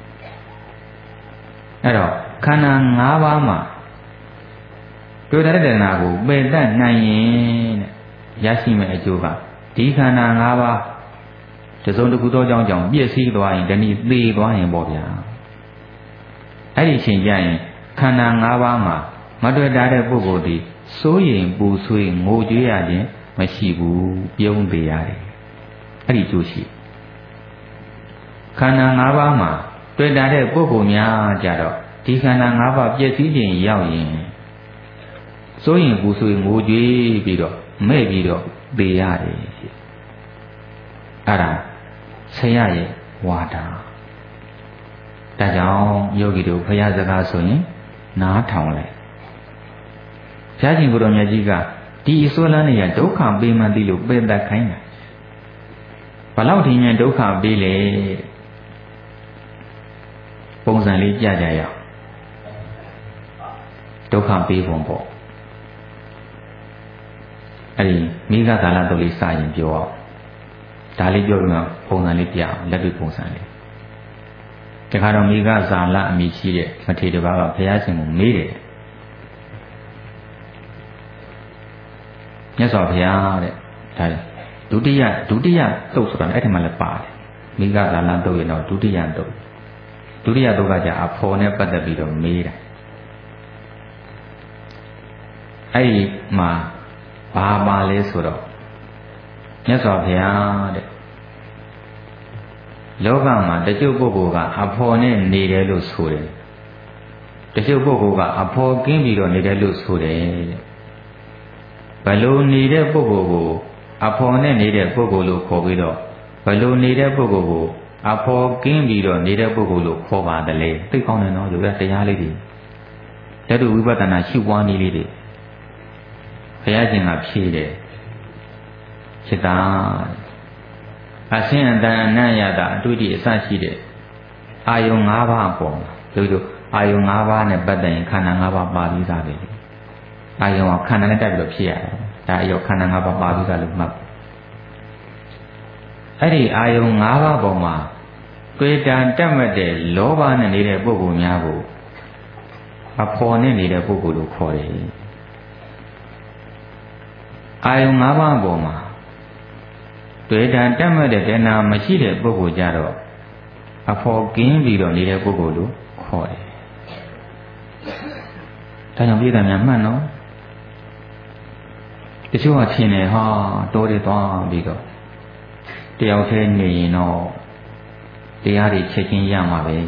အဲ့တော့ခန္ဓာ၅ပါးမှာတွေ့တဲ့တဏှာကိုပယ်တတ်နိုင်ရင်တဲ့ရရှိမယ့်အကျိုးကဒီခန္ဓာ၅ပါးတစုံတစ်ခုသောကြောင့်ပြည့်စည်သွားရင်တနည်းသေသွားရင်ပေါ့ဗျာအဲ့ဒီအချိန်ကျရင်ခန္ဓာ၅ပါးမှာမတွေ့တာတဲ့ပုဂ္ဂိုလ်ဒီစိုးရင်ပူဆွေးငိုကြွေးရခြင်းမရှိဘူးပြုံးသေးရတယ်အဲ့ဒီအကျိုးရှိခန္ဓာ၅ပါးမှာတွေ့တာတဲ့ပုဂ္ဂိုလ်များကြတော့ဒီခန္ဓာ၅ပါးပြည့်စည်ခြင်းရောက်ရင်စိုးရင်ပူဆွေးငိုကြွေးပြီးတော့မဲ့ပြီးတော့သေရတယ်အဲ့ဒါဆရာရဲ့ဝါဒဒါကြောင့်ယောဂီတို့ဘုရားစကားဆိုရင်နားထောင်လိုက်ဘုရားရှင်ကိုယ်တော်မြတ်ကြီးကဒီအစွဲလန်းနေရဒုက္ခပေးမှန်းသိလို့ပယ်တတ်ခိုင်းတာဘလောက်ထိမြန်ဒုက္ခပေးလေပုံစံလေးကြကြရအောင်ဒုက္ခပေးပုံပေါ့အဲ့ဒီမိဂသာလတုတ်လေးစရင်ပြောအောင်ဒါလေးပြောပြီးမှပုံစံလေးပြအောင်လက်တွေ့ပုံစံလေးတခါတော့မိဂဇာလအမိရှိတဲ့မထေရတစ်ပါးကဘုရားရှင်ကိုမေးတယ်မြတ်စွာဘုရားတဲ့ဒါဒုတိယတုတ်ဆိုတာအဲ့ဒီမှာလည်းပါတယ်မိဂဇာလတုတ်ရတော့ဒုတိယတုတ်ကကြာအဖော်နဲ့ပတ်သက်ပြီးတော့မေးတာအဲ့ဒီမှာဘာပါလဲဆိုတော့မြတ်စွာဘုရားတဲ့လောကမှာတချို့ပုဂ္ဂိုလ်ကအဖော်နဲ့နေတယ်လို့ဆိုတယ်တချို့ပုဂ္ဂိုလ်ကအဖော်ကင်းပြီးတော့နေတယ်လို့ဆိုတယ်ဘယ်လိုနေတဲ့ပုဂ္ဂိုလ်ကိုအဖော်နဲ့နေတဲ့ပုဂ္ဂိုလ်လို့ခေါ်ပြီးတော့ဘယ်လိုနေတဲ့ပုဂ္ဂိုလ်ကိုအဖော်ကင်းပြီးတော့နေတဲ့ပုဂ္ဂိုလ်လို့ခေါ်ပါတယ်လေသိကောင်းတယ်နော်လူကတရားလေးတွေဓာတုဝိပဿနာရှုပွားနည်းလေးတွေဘုရားရှင်ကဖြေတယ်စိတ္တာအစင်အတန်အနံ့ရတာအတွေ့အထိအစရှိတဲ့အာယုံ၅ပါးပေါ်လို့အာယုံ၅ပါးနဲ့ပတ်သက်ရင်ခန္ဓာ၅ပါးပါပြီးသားပဲအာယုံကခန္ဓာနဲ့တက်ပြီးတော့ဖြစ်ရတယ်ဒါအယောခန္ဓာ၅ပါးပါပြီးသားလို့မှတ်အဲ့ဒီအာယုံ၅ပါးပေါ်မှာတွေ့တာတက်မဲ့တဲ့လောဘနဲ့နေတဲ့ပုဂ္ဂိုလ်များကိုအဖော်နဲ့နေတဲ့ပုဂ္ဂိုလ်လို့ခေါ်တယ်အာယုံ၅ပါးပေါ်မှာတွေ့တာတက်မဲ့တဲ့တဏှာမရှိတဲ့ပုဂ္ဂိုလ်ကြတော့အဖို့ကင်းပြီးတော့နေတဲ့ပုဂ္ဂိုလ်လို့ခေါ်တယ်။ဒါကြောင့်ပြည်သားများမှတ်နော်တချို့ကထင်တယ်ဟာတိုးတွေသွားပြီးတော့တယောက်တည်းနေရင်တော့တရားတွေချက်ချင်းရမှာပဲ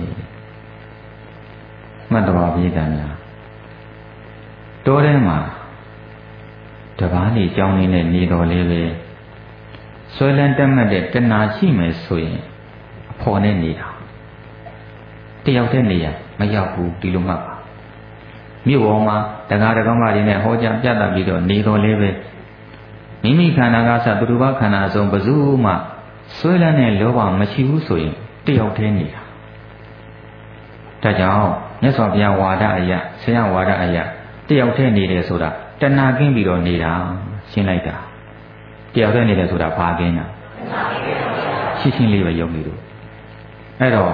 မှတ်တော်ပြည်သားများတိုးထဲမှာတပားနေကြောင်းနေနဲ့နေတော်လေးပဲဆွဲလန်းတက်မှတ်တဲ့တဏှာရှိမယ်ဆိုရင်အဖို့နဲ့နေတာတယောက်တည်းနေရမရောက်ဘူးဒီလိုမှတ်ပါမြို့ပေါ်မှာတရားတော်မတွေနဲ့ဟောကြားပြသပြီးတော့နေတော်လေးပဲမိမိခန္ဓာကစသူတစ်ပါးခန္ဓာအစုံဘယ်သူမှဆွဲလန်းတဲ့လောဘမရှိဘူးဆိုရင်တယောက်တည်းနေတာဒါကြောင့်မြတ်စွာဘုရားဝါဒအရာဆရာဝါဒအရာတယောက်တည်းနေတယ်ဆိုတာတဏှာကင်းပြီးတော့နေတာရှင်းလိုက်တာတယောက်တည်းနေတယ်ဆိုတာဘာကင်းတာရှင်းရှင်းလေးပဲယုံနေလို့အဲ့တော့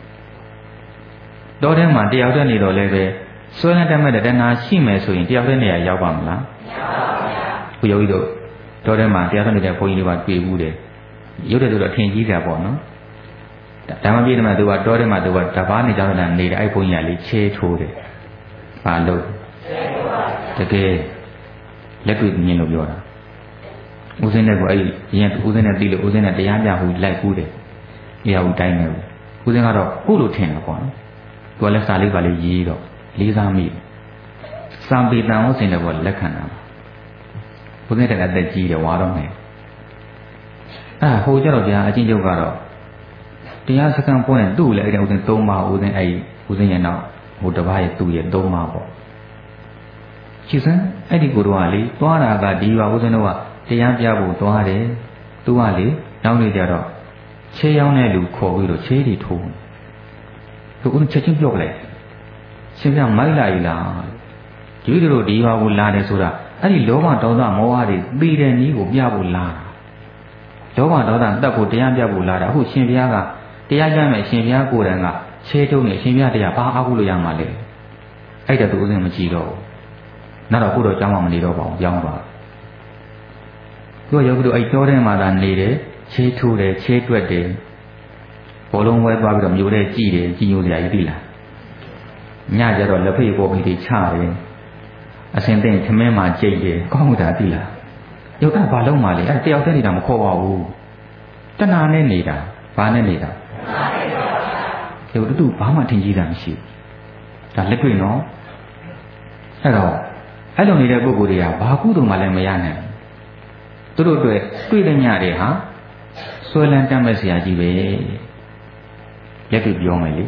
တောထဲမှာတယောက်တည်းနေတော့လည်းပဲဆွဲလန်းတတ်မဲ့တဲ့တဏှာရှိမယ်ဆိုရင်တယောက်တည်းနေရရောက်ပါမလားမရောက်ပါဘူးဘုရားကြီးတို့တောထဲမှာတယောက်တည်းနေတဲ့ဘုန်းကြီးတွေကတွေ့ဘူးတယ်ရုပ်တဲ့ဆိုတော့အထင်ကြီးကြပေါ့နော်ဓမ္မပြေးတယ်မှာသူကတောထဲမှာသူကတပားနေကြတော့နေတယ်အဲ့ဘုန်းကြီးကလေချေးထိုးတယ်ဘာလို့တကယ်လက်တွေ့မြင်လို့ပြောတာဦးစင်းနဲ့ကအဲ့ရင်ဦးစင်းနဲ့ပြီးလို့ဦးစင်းနဲ့တရားပြဟူလိုက်ကူးတယ်တရားဟူတိုင်းနေဦးစင်းကတော့ဟုတ်လို့ထင်တာပေါ့နော်သူကလည်းစာလေးပါလေးရေးတော့လေးစားမိစံပေတန်ဦးစင်းလည်းပေါ့လက်ခံတာဦးစင်းတက်အသက်ကြီးတယ်ဝါတော့မယ်ဟိုကြတော့ဗျာအချင်းချုပ်ကတော့တရားစခန်းပွင့်သူ့လည်းအဲ့ဒါဦးစင်း၃ပါးဦးစင်းအဲ့ဦးစင်းရဲ့နောက်ဟိုတစ်ပါးရဲ့သူ့ရဲ့၃ပါးပေါ့ကျစမ်းအဲ့ဒီကိုတော့လေသွားတာကဒီပါဦးဇင်းတို့ကတရားပြဖို့သွားတယ်သူကလေနောက်နေ့ကျတော့ခြေရောက်တဲ့လူခေါ်ပြီးတော့ခြေတွေထိုးသူကချက်ချင်းပြောလိုက်ရှင်ပြမိုက်လာ ਈ လားဒီလိုဒီပါကိုလာတယ်ဆိုတာအဲ့ဒီလောဘဒေါသမောဟတွေပြီးတဲ့နည်းကိုပြဖို့လာတာလောဘဒေါသတက်ဖို့တရားပြဖို့လာတာအခုရှင်ဘုရားကတရားကြမ်းမယ်ရှင်ဘုရားကိုယ်တိုင်ကခြေထုံးနေရှင်ဘုရားတရားဘာအားကိုလို့ရမှာလဲအဲ့ဒါသူဦးဇင်းမကြည့်တော့နောက်တော့ခုတော့ကြောင်းမနေတော့ပါဘူးကြောင်းပါသူကယောဂီတို့အဲ့တောထဲမှာသာနေတယ်ခြေထိုးတယ်ခြေတွက်တယ်ဘောလုံးဝဲသွားပြီးတော့မျိုးတဲ့ကြည်တယ်ကြည်ညိုစရာကြီးသိလားညကျတော့လက်ဖေးပေါ်ပြီးချတယ်အစင်သိမ့်သမင်းမှာကြိတ်တယ်ကောင်းတာသိလားယောဂီဘာလုံးမှလဲအဲ့တယောက်တည်းနေတာမခေါ်ပါဘူးတဏှာနဲ့နေတာဘာနဲ့နေတာယောဂီတို့ဘာမှထင်ကြီးတာမရှိဘူးဒါလက်တွေ့နော်အဲ့တော့အဲ့လိုနေတဲ့ပုဂ္ဂိုလ်တွေကဘာကုသိုလ်မှလည်းမရနိုင်သူတို့အတွက်တွေ့တဲ့ညတွေဟာဆွဲလန်းတတ်မဲ့ဆရာကြီးပဲလက်တွေ့ပြောမယ်လေ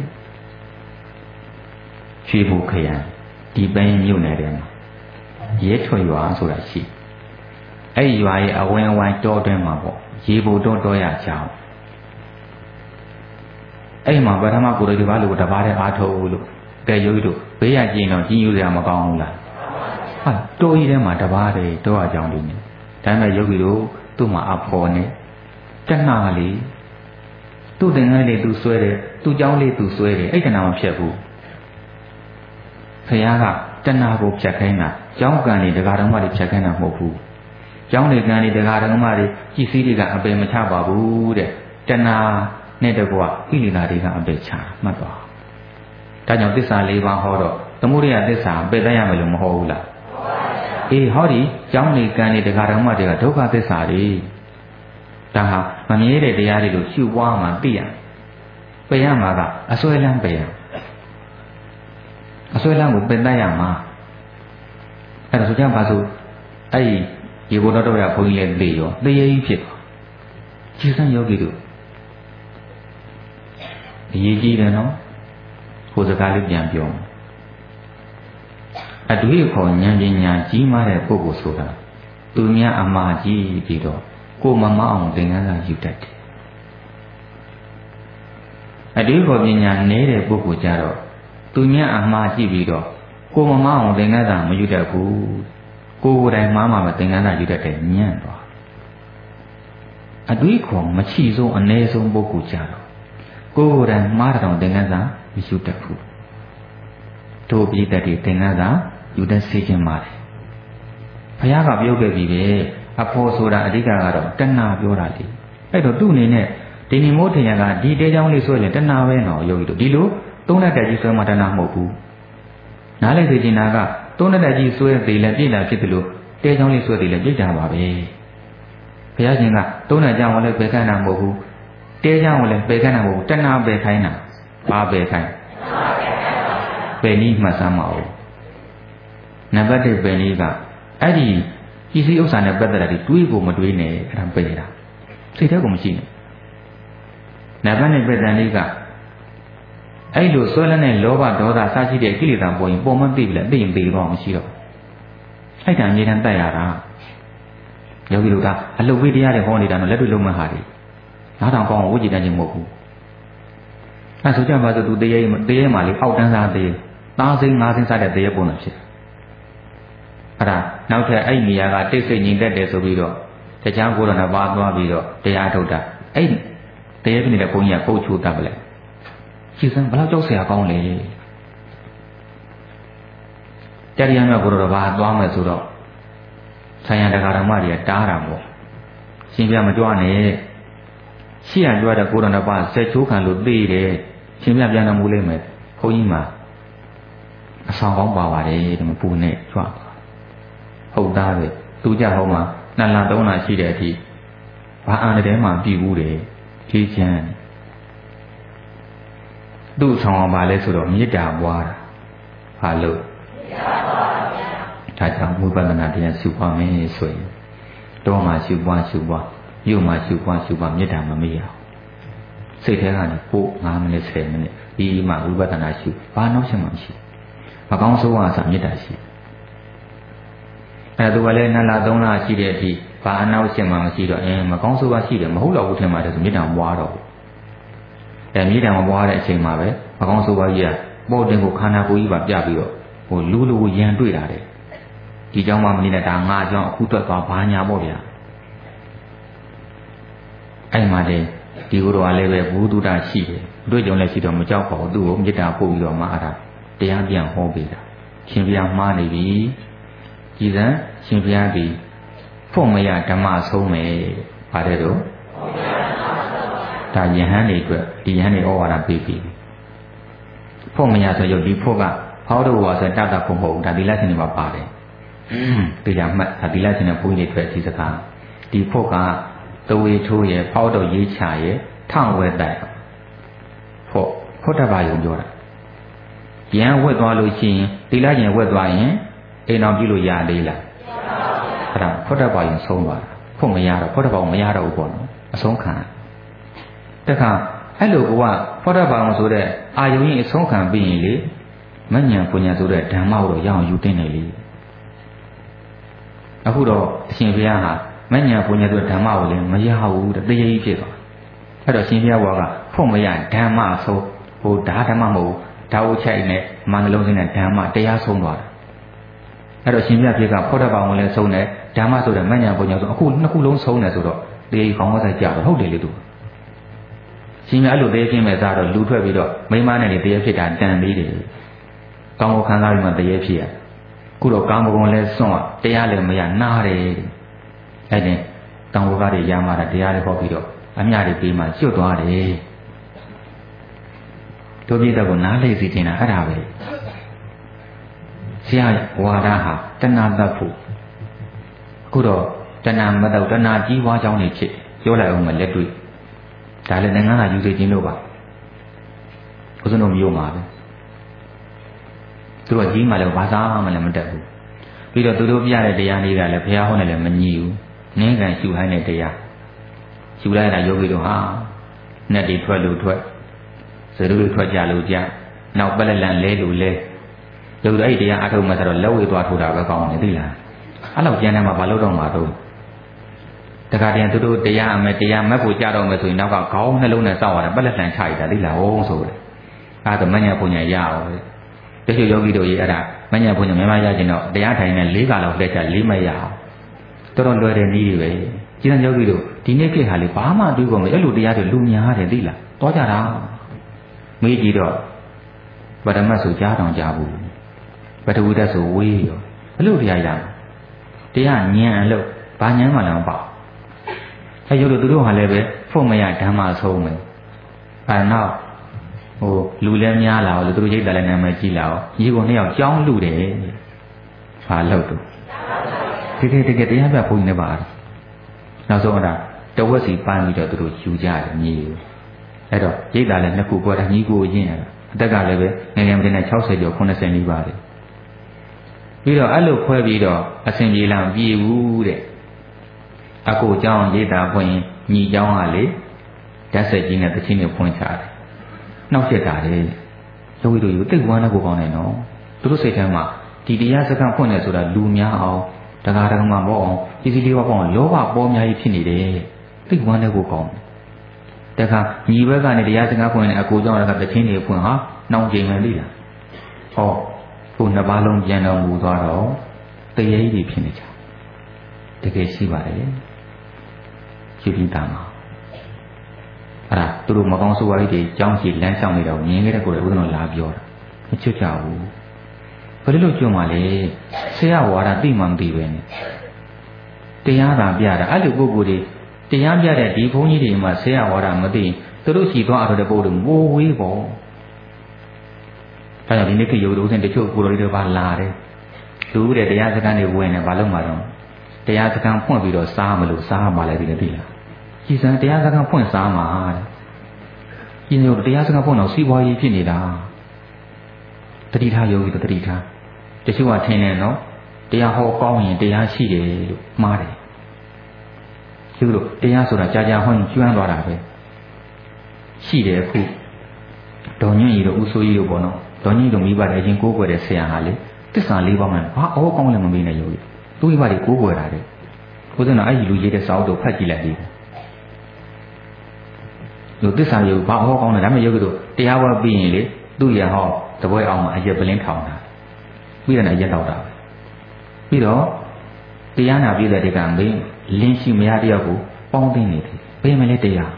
ရွှေဘိုခရိုင်ဒီပန်းမြို့နယ်ထဲမှာရဲထွေရွာဆိုတာရှိအဲ့ဒီရွာရဲ့အဝင်းအဝိုင်းတောတွင်းမှာပေါ့ရေဘိုတောရချောင်းအဲ့မှာပထမကိုယ်တော်ဒီဘာလို့တပားတဲ့အားထုတ်လို့ကဲယောဂီတို့ဘေးရကျင်တော့ကြီးညိုစရာမကောင်းဘူးလားဟာတိုးကြီးထဲမှာတပားတယ်တောအကြောင်းလေးနဲ့ဒါပေမဲ့ယောဂီတို့သူ့မှာအဖော်နဲ့တဏှာလေးသူ့သင်္ကန်းလေးသူဆွဲတယ်သူ့เจ้าလေးသူဆွဲတယ်အဲ့တဏှာမဖြတ်ဘူးခရားကတဏှာကိုဖြတ်ခိုင်းတာကျောင်းကံတွေတရားတော်မတွေဖြတ်ခိုင်းတာမဟုတ်ဘူးကျောင်းတွေကံတွေတရားတော်မတွေကြည်စည်းတွေကအပယ်မချပါဘူးတဲ့တဏှာနဲ့တကွာဣလိလာတွေကအပယ်ချမှတ်သွားဒါကြောင့်သစ္စာ၄ပါးဟောတော့သမုဒိယသစ္စာပယ်တတ်ရမယ်လို့မဟုတ်ဘူးလားအေးဟောဒီကျောင်းနေကံနေတရားဓမ္မတွေကဒုက္ခသစ္စာတွေဒါဟာမမြဲတဲ့တရားတွေလို့ရှုပွားမှသိရပယ်ရမှာကအစွဲလန်းပယ်ရအစွဲလန်းကိုပယ်တတ်ရမှာအဲ့ဒါဆိုကြပါစို့အဲ့ဒီရေဘုဒ္ဓတော်ရဘုန်းကြီးလည်းသိရောသိရကြီးဖြစ်ခြေစမ်းယောဂီတို့အရေးကြီးတယ်နော်ဟိုစကားလေးပြန်ပြောအတွေ့အခေါ်ဉာဏ်ပညာကြီးမားတဲ့ပုဂ္ဂိုလ်ဆိုတာသူများအမှားကြီးပြီးတော့ကိုမမအောင်သင်္ကန်းစာယူတတ်တယ်အတွေ့အခေါ်ပညာနည်းတဲ့ပုဂ္ဂိုလ်ကြတော့သူများအမှားကြည့်ပြီးတော့ကိုမမအောင်သင်္ကန်းစာမယူတတ်ဘူးကိုယ်တိုင်မှားမှမသင်္ကန်းစာယူတတ်တယ်ညံ့သွားအတွေ့အခေါ်မချီဆုံးအ ਨੇ ဆုံးပုဂ္ဂိုလ်ကြတော့ကိုယ်တိုင်မှားတောင်သင်္ကန်းစာမယူတတ်ဘူးတို့ပြည်သက်တွေသင်္ကန်းစာယူတတ်စေခြင်းပါတယ်ဘဘုရားကပြောခဲ့ပြီပဲအဖို့ဆိုတာအဓိကကတော့တဏှာပြောတာလေအဲ့တော့သူ့အနေနဲ့ဒီနိမောထင်ရကဒီတဲကြောင်းလေးဆွဲရင်တဏှာပဲနော်ယောဂီတို့ဒီလိုသုံးလက်တက်ကြီးဆွဲမှတဏှာမဟုတ်ဘူးနားလိုက်သိချင်တာကသုံးလက်တက်ကြီးဆွဲသေးလဲပြည့်လာဖြစ်တယ်လို့တဲကြောင်းလေးဆွဲသေးလဲပြည့်တာပါပဲဘုရားရှင်ကသုံးလက်ကြောင်းကိုလည်းပယ်ခန့်တာမဟုတ်ဘူးတဲကြောင်းကိုလည်းပယ်ခန့်တာမဟုတ်ဘူးတဏှာပယ်ခိုင်းတာဘာပယ်ခိုင်းပယ်နည်းမှတ်စမ်းမအောင်နံပါတ်1ပယ်နည်းကအဲ့ဒီပစ္စည်းဥစ္စာနဲ့ပတ်သက်တာတွေတွေးဖို့မတွေးနဲ့အဲ့ဒါပယ်တာစိတ်ထဲကမရှိနဲ့နံပါတ်2ပယ်တဲ့နည်းကအဲ့လိုဆွဲလန်းတဲ့လောဘဒေါသစရှိတဲ့ကိလေသာပေါ်ရင်ပုံမှန်သိပြီလားသိရင်သိတော့မရှိတော့အဲ့ဒါအမြဲတမ်းတတ်ရတာယောဂီတို့ကအလုတ်ဝိတရားတွေဟောနေတာတော့လက်တွေ့လုံးမဟာတွေနားထောင်ကောင်းဝိจิတတ်ခြင်းမဟုတ်ဘူးအဲ့ဆိုကြပါစို့သူတရေမှာလေအောက်တန်းစားသေးသားစိမ်းငါးစိမ်းစားတဲ့တရေပုံနဲ့ဖြစ်အဲ့ဒါနောက်ထပ်အဲ့နေရာကတိတ်ဆိတ်ငြိမ်သက်တယ်ဆိုပြီးတော့တခြားကိုယ်တော်နဲ့ပါသွားပြီးတော့တရားထုတ်တာအဲ့တရေဖြစ်နေတဲ့ဘုန်းကြီးကပုတ်ချိုးတတ်ပလဲရှင်းစမ်းဘယ်လောက်ကြောက်เสียကောင်းလဲတရားမြတ်ဘုရားဘာသွားမယ်ဆိုတော့ဆိုင်ရတရားဓမ္မတွေကတားတာပေါ့ရှင်ပြမကြွနဲ့ရှိရကြွတဲ့ကိုယ်တော်နဲ့ပါဆက်ချိုးခံလို့သိတယ်ရှင်ပြပြန်တော်မူလိမ့်မယ်ဘုန်းကြီးမှာအဆောင်ကောင်းပါပါတယ်ဒီမှာပူနဲ့ကြွဟုတ်သားပဲသူကြဟောမှာနှစ်လသုံးလရှိတဲ့အထိဘာအာဏာတဲမှာပြည်ဘူးတယ်ဖြည့်ချမ်းသူ့ဆောင်အောင်ပါလဲဆိုတော့မေတ္တာပွားတာဟာလို့ဒါကြောင့်ဝိပဿနာတရားရှုပွားမယ်ဆိုရင်တော့မှရှုပွားရုပ်မှရှုပွားမေတ္တာမမေ့အောင်စိတ်ထဲကနေပို့9မိနစ်10မိနစ်ဒီမှဝိပဿနာရှုဘာနောက်ရှင်းမှမရှိမကောင်းဆိုးအားစာမေတ္တာရှိအဲသူကလည်းနှစ်လသုံးလရှိတဲ့အထိဘာအနောက်ရှင်းမှမရှိတော့မကောင်းဆိုးအားရှိတယ်မဟုတ်တော့ဘူးထင်ပါတယ်ဆိုမေတ္တာမပွားတော့ဘူးမေတ္တာမပွားတဲ့အချိန်မှာပဲမကောင်းဆိုးအားကြီးကပေါ်တင်ကိုခန္ဓာကိုယ်ကြီးပါပြပြီးတော့လူကိုရန်တွေ့တာတဲ့ဒီကြောင့်မှမနေနဲ့ဒါငါကြောင့်အခုထွက်သွားဘာညာပေါ့ဗျာအဲ့မှာလေဒီကိုယ်တော်ကလည်းပဲဘုဒ္ဓတာရှိတယ်တွေ့ကြုံလည်းရှိတော့မကြောက်ပါဘူးသူ့ကိုမေတ္တာပို့ပြီးတော့မှအဲ့ဒါတရားပြန်ဟောပေးတာရှင်ဘုရားမှားနေပြီကြည်စံရှင်ဘုရားဒီဖို့မရဓမ္မဆုံးမယ်ပါတယ်တော့ဒါယဟန်တွေအတွက်ဒီယဟန်တွေဩဝါဒပေးပြီဖို့မရဆိုရုပ်ဒီဖို့ကဟောတော်ဝါဆိုတတ်တာဖို့မဟုတ်ဘူးဒါသီလရှင်တွေမှာပါတယ်တရားမှတ်ဒါသီလရှင်တွေဘုန်းကြီးတွေအတွက်ဒီစကားဒီဖို့ကသဝေထိုးရဲ့ဖောက်တော်ရေးချရဲ့ထောင်ဝဲတိုက်ဖို့တတ်ပါယုံပြောတာရန်ဝက်သွားလို့ရှိရင်သီလရှင်ဝက်သွားရင်အိမ်တော်ပြုလို့ရသေးလားအဲ့ဒါဖို့တတ်ပါယုံဆုံးသွားတာဖို့မရတော့ဖို့တတ်ပါယုံမရတော့ဘူးပေါ့နော်အဆုံးခံတခါအဲ့လိုကဖို့တတ်ပါယုံဆိုတဲ့အာယုံကြီးအဆုံးခံပြီးရင်လေမဉ္ဇဉ်ပညာဆိုတဲ့ဓမ္မကိုတော့ရအောင်ယူတင်တယ်လေအခုတော့အရှင်ဘုရားဟာမဉ္ဇဉ်ပညာဆိုတဲ့ဓမ္မကိုလည်းမရဘူးတရေကြီးဖြစ်သွားအဲ့တော့ရှင်ဘုရားကဖို့မရဓမ္မဆုံးဟိုဓမ္မမဟုတ်ဓာတ်ဥချိုက်နဲ့မန္တလုံးစင်းနဲ့ဓမ္မတရားဆုံးသွားတာအဲ့တော့ရှင်ဘုရားဖြစ်ကဖို့တတ်ပါယုံလည်းဆုံးတယ်ဓမ္မဆိုတဲ့မဉ္ဇဉ်ပညာဆိုအခုနှစ်ခုလုံးဆုံးတယ်ဆိုတော့တရေကြီးခေါင်းဝဆိုင်ကြတော့ဟုတ်တယ်လေသူရှင်ဘုရားအဲ့လိုတရေဖြစ်မဲ့စားတော့လူထွက်ပြီးတော့မိမနဲ့နေတရေဖြစ်တာတန်သေးတယ်ကောင်းကိုခံစားပြီးမှတရေဖြစ်ရခုတော့ကာမဂုဏ်လည်းစွန့်တရားလည်းမရနားတယ်အဲ့ဒီတောင်ဘုရားတွေရမှာတရားတွေဟောပြီးတော့အမြတွေပေးမှကျွတ်သွားတယ်တို့ပြည့်တဲ့ကိုနားလေစီတင်တာအဲ့ဒါပဲဆရာဝါဒဟာတဏှာတတ်ဖို့အခုတော့တဏှာမတော့တဏှာကြီးပွားကြောင်းနေဖြစ်ပြောလိုက်အောင်မလက်တွေ့ဒါလည်းနိုင်ငံကယူစေခြင်းလို့ပါဘုရားတို့မျိုးမှာပဲသူတို့ကြီးမှလည်းဘာသာမှလည်းမတတ်ဘူးပြီးတော့သူတို့ပြတဲ့တရားလေးကလည်းဘုရားဟောနဲ့လည်းမညီဘူးနင်းကန်ရှုဟိုင်းတဲ့တရားရှုလိုက်တာယောဂီတို့ဟာနဲ့တွေထွက်လို့ထွက်ဇေရုတွေထွက်ကြလို့ကြနောက်ပလက်လန်လဲလို့လဲယောဂီတို့အဲ့ဒီတရားအထုတ်မှဆိုတော့လက်ဝဲသွားထိုးတာပဲကောင်းတယ်သိလားအဲ့လောက်ကျန်တယ်မှာဘာလို့တော့မှာတော့တခါတည်းသူတို့တရားအမယ်တရားမက်ဖို့ကြတော့မယ်ဆိုရင်နောက်ကခေါင်းနှလုံးနဲ့စောက်ရတယ်ပလက်လန်ချရတာသိလားဟုတ်ဆိုတယ်အဲ့ဒါမညာပုံညာရအောင်တချို့ယောဂီတို့ကြီးအဲ့ဒါမညာပုံညာမြန်မာရခြင်းတော့တရားထိုင်နေ၄ခါလောက်လက်ချ၄မရအောင်တော်တော်လွယ်တဲ့နည်းတွေပဲကျန်ယောဂီတို့ဒီနေ့ခေတ်ဟာလေဘာမှတွေးကုန်မအဲ့လိုတရားတွေလူများတယ်သိလားတောကြတာမေးကြည့်တော့ပရမတ်ဆိုကြားတောင်ကြားဘူးပထဝီဓာတ်ဆိုဝေးရောဘယ်လိုတရားရတရားဉာဏ်လို့ဘာဉာဏ်မှလည်းမပေါ့အဲရုပ်တို့သူတို့ဟာလည်းပဲဖို့မရဓမ္မဆုံးမယ်အဲနောက်လူလည်းများလာလို့သူတို့ရိတ်တယ်လည်းနာမည်ကြီးလာအောင်ညီကိုနှစ်ယောက်ကြောင်းလူတယ်ဘာလို့တော့တကယ်တရားပြဘုန်းကြီးနဲ့ပါနောက်ဆုံးအဲ့ဒါတဝက်စီပန်းပြီးတော့သူတို့ယူကြတယ်ညီအဲ့တော့ရိတ်တာလည်းနှစ်ခုပေါ်တာညီကိုရင်းရတာအသက်ကလည်းပဲငယ်ငယ်မတင်နဲ့60ကျော်80နီးပါတယ်ပြီးတော့အဲ့လိုခွဲပြီးတော့အစဉ်ပြေလာပြေဘူးတဲ့အကိုเจ้าရိတ်တာဖွင့်ညီเจ้าကလေဓာတ်ဆက်ကြီးနဲ့တချင်းနဲ့ဖွင့်ချတယ်နှောက်ရက်တာလေယောဂီတို့တိတ်ဝမ်းတဲ့ကိုကောင်းတယ်နော်သူတို့စိတ်ထဲမှာဒီတရားစကားဖွင့်တယ်ဆိုတာလူများအောင်တရားဓမ္မမောအောင်ပစ္စည်းလေးပါပေါင်းလောဘပေါ်များကြီးဖြစ်နေတယ်တိတ်ဝမ်းတဲ့ကိုကောင်းတယ်တခါညီဘက်ကနေတရားစကားဖွင့်နေအကိုเจ้าကတချင်းတွေဖွင့်ဟာနှောင်ကျင်မယ်လေလားဟောကိုနှစ်ပါးလုံးပြန်တော်မူသွားတော့တရေကြီးဖြစ်နေကြတကယ်ရှိပါတယ်ရှိပြီးသားမှာအဲ့ဒါသူတို့မကောင်းဆိုးဝါးကြီးတွေကြောင်းကြည့်လမ်းဆောင်နေတော့မြင်ခဲ့တဲ့ကိုယ်လည်းဥဒ္ဒနာလာပြောတာမချွတ်ကြဘူးဘယ်လိုကြုံမှလဲဆရာဝါဒသိမှမသိပဲနဲ့တရားသာပြတာအဲ့လိုပုဂ္ဂိုလ်တွေတရားပြတဲ့ဒီဘုန်းကြီးတွေမှာဆရာဝါဒမသိသူတို့ရှိသွားအတော်တဲ့ပုဂ္ဂိုလ်မိုးဝေးပေါ့ဒါကြောင့်ဒီနေ့ခေတ်ရုပ်တို့စဉ်တချို့ကိုယ်တော်တွေပါလာတယ်လူတဲ့တရားစခန်းတွေဝင်နေဘာလို့မှတော့တရားစခန်းဖွင့်ပြီးတော့စားမလို့စားမှလည်းဒီနေ့သိလားကြည်စံတရားစခန်းဖွင့်စားမှာတဲ့ဒီနေ့တရားစခန်းဖွင့်တော့စီးပွားရေးဖြစ်နေတာတတိထားယောဂီတတိထားတချို့ကထင်တယ်နော်တရားဟောကောင်းရင်တရားရှိတယ်လို့မှားတယ်ကျလို့တရားဆိုတာကြာကြာဟောရင်ကျွမ်းသွားတာပဲရှိတယ်အခုဒေါ်ညွန့်ကြီးတို့ဦးစိုးကြီးတို့ပေါ့နော်ဒေါ်ညွန့်တို့မိဘတွေအရင်ကိုးကွယ်တဲ့ဆရာဟာလေသစ္စာ၄ပါးမှဘာအောကောင်းလည်းမမေးနဲ့ယောဂီသူ့မိဘတွေကိုးကွယ်တာတဲ့ဘုရားနာအဲ့ဒီလူရေးတဲ့စာအုပ်တို့ဖတ်ကြည့်လိုက်ပြီလူသစ္စာယုတ်ဘာအောကောင်းလဲဒါပေမဲ့ယောဂီတို့တရားဝဲပြီးရင်လေသူ့ရဟောတပွဲအောင်မှာအရက်ပလင်းထောင်တာပြီးတော့အရက်တော့တာပြီးတော့တရားနာပြည့်တဲ့ဒီကံဘေးလင်းရှိမရတယောက်ကိုပေါင်းသိနေတယ်ဘယ်မလဲတရား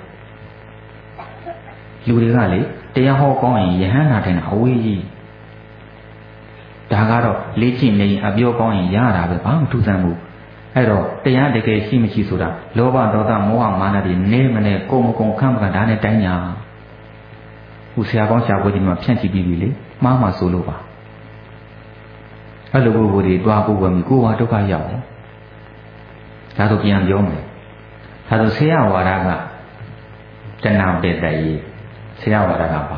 လူတွေကလေတရားဟောကောင်းရင်ယဟန္တာထိုင်တာအဝေးကြီးဒါကတော့လေ့ကျင့်နေရင်အပြောကောင်းရင်ရတာပဲဘာမှထူးဆန်းဘူးအဲ့တော့တရားတကယ်ရှိမရှိဆိုတာလောဘဒေါသမောဟမာနတွေနေမနဲ့ကိုယ်မကုံခန့်မကဒါနဲ့တိုင်းညာဟိုဆရာကောင်းဆရာဘုရားကြီးမှာဖြန့်ချီပြီးပြီလေမှားမှဆိုလို့ပါအဲ့လိုပုဂ္ဂိုလ်တွေတွားပုဂ္ဂိုလ်မျိုးကိုယ်ဟာဒုက္ခရောက်တယ်ဒါဆိုပြန်ပြောမယ်ဒါဆိုဆရာဝါဒကတဏှာပေတ္တိဆရာဝါဒကပါ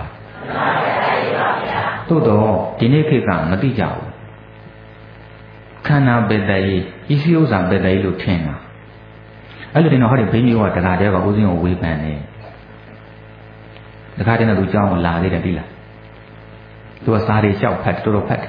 သို့တော့ဒီနေ့ခေတ်ကမသိကြဘူးခန္ဓာပေတ္တိဤစီဥစ္စာပေတ္တိလို့ထင်တာအဲ့လိုတင်တော့ဟောဒီဘိန်းမျိုးကတရားတဲကဦးစင်းကိုဝေဖန်တယ်တခါတည်းကသူเจ้าကိုလာသေးတယ်ပြီလားသူကစားတွေလျှောက်ဖတ်တော်တော်ဖတ်တယ်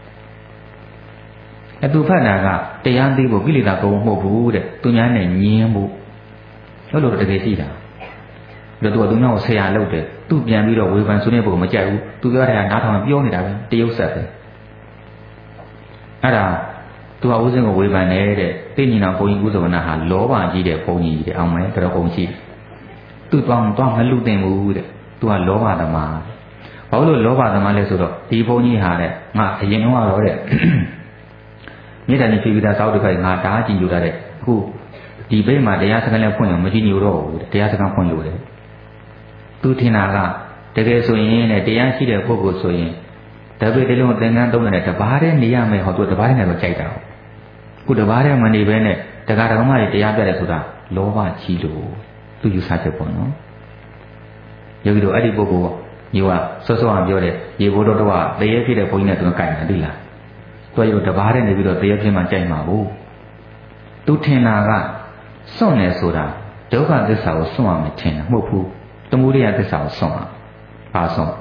အတူဖတ်တာကတရားသိဖို့ကိလေသာကုန်မဟုတ်ဘူးတဲ့သူများနဲ့ညင်းဖို့လို့လို့တကယ်ရှိတာပြီးတော့သူကသူများကိုဆရာလုပ်တယ်သူပြန်ပြီးတော့ဝေဖန်ဆွေးနွေးဖို့မကြိုက်ဘူးသူပြောတဲ့ကနားထောင်ပြောနေတာပဲတရုပ်ဆက်ပဲအဲ့ဒါသူကဦးစင်းကိုဝေဖန်နေတဲ့သိညီနာဘုန်းကြီးကုသဝနာဟာလောဘကြီးတဲ့ဘုန်းကြီးတဲ့အောင်မယ်တော်တော်ကုန်ရှိသူတောင်းမလူတင်ဘူးတဲ့သူကလောဘသမားဘာလို့လောဘသမားလဲဆိုတော့ဒီဘုန်းကြီးဟာတဲ့ငါအရင်ကတော့တဲ့မြေတန်ကြီးဖြေပြီးသားစောက်တစ်ခိုက်ငါဓာကြည့်လို့တဲ့အခုဒီဘိတ်မှာတရားစကားလည်းဖွင့်အောင်မကြည့်ညိုတော့ဘူးတရားစကားဖွင့်လို့တယ်သူထင်တာကတကယ်ဆိုရင်တဲ့တရားရှိတဲ့ပုဂ္ဂိုလ်ဆိုရင်တပည့်တလုံးသင်္ကန်းသုံးတယ်တပါးတည်းနေရမယ်ဟောသူတပါးတည်းနဲ့တော့ကြိုက်တာခုတပါးတည်းမနေဘဲနဲ့တရားဓမ္မတွေတရားပြတယ်ဆိုတာလောဘကြီးလို့သူယူဆချက်ပေါ့နော်ယောဂီတို့အဲ့ဒီပုဂ္ဂိုလ်ညိုကစောစောအောင်ပြောတယ်ရေဘိုးတော်ကတရေဖြစ်တဲ့ဘုန်းကြီးနဲ့သူကကြိုက်တယ်သိလားသူကရုပ်တပါးတည်းနေပြီးတော့တရေဖြစ်မှကြိုက်မှာဘူးသူထင်တာကစွန့်တယ်ဆိုတာဒုက္ခသစ္စာကိုစွန့်ရမယ်ထင်တယ်မဟုတ်ဘူးသမုဒိယသစ္စာကိုစွန့်ရပါစွန့်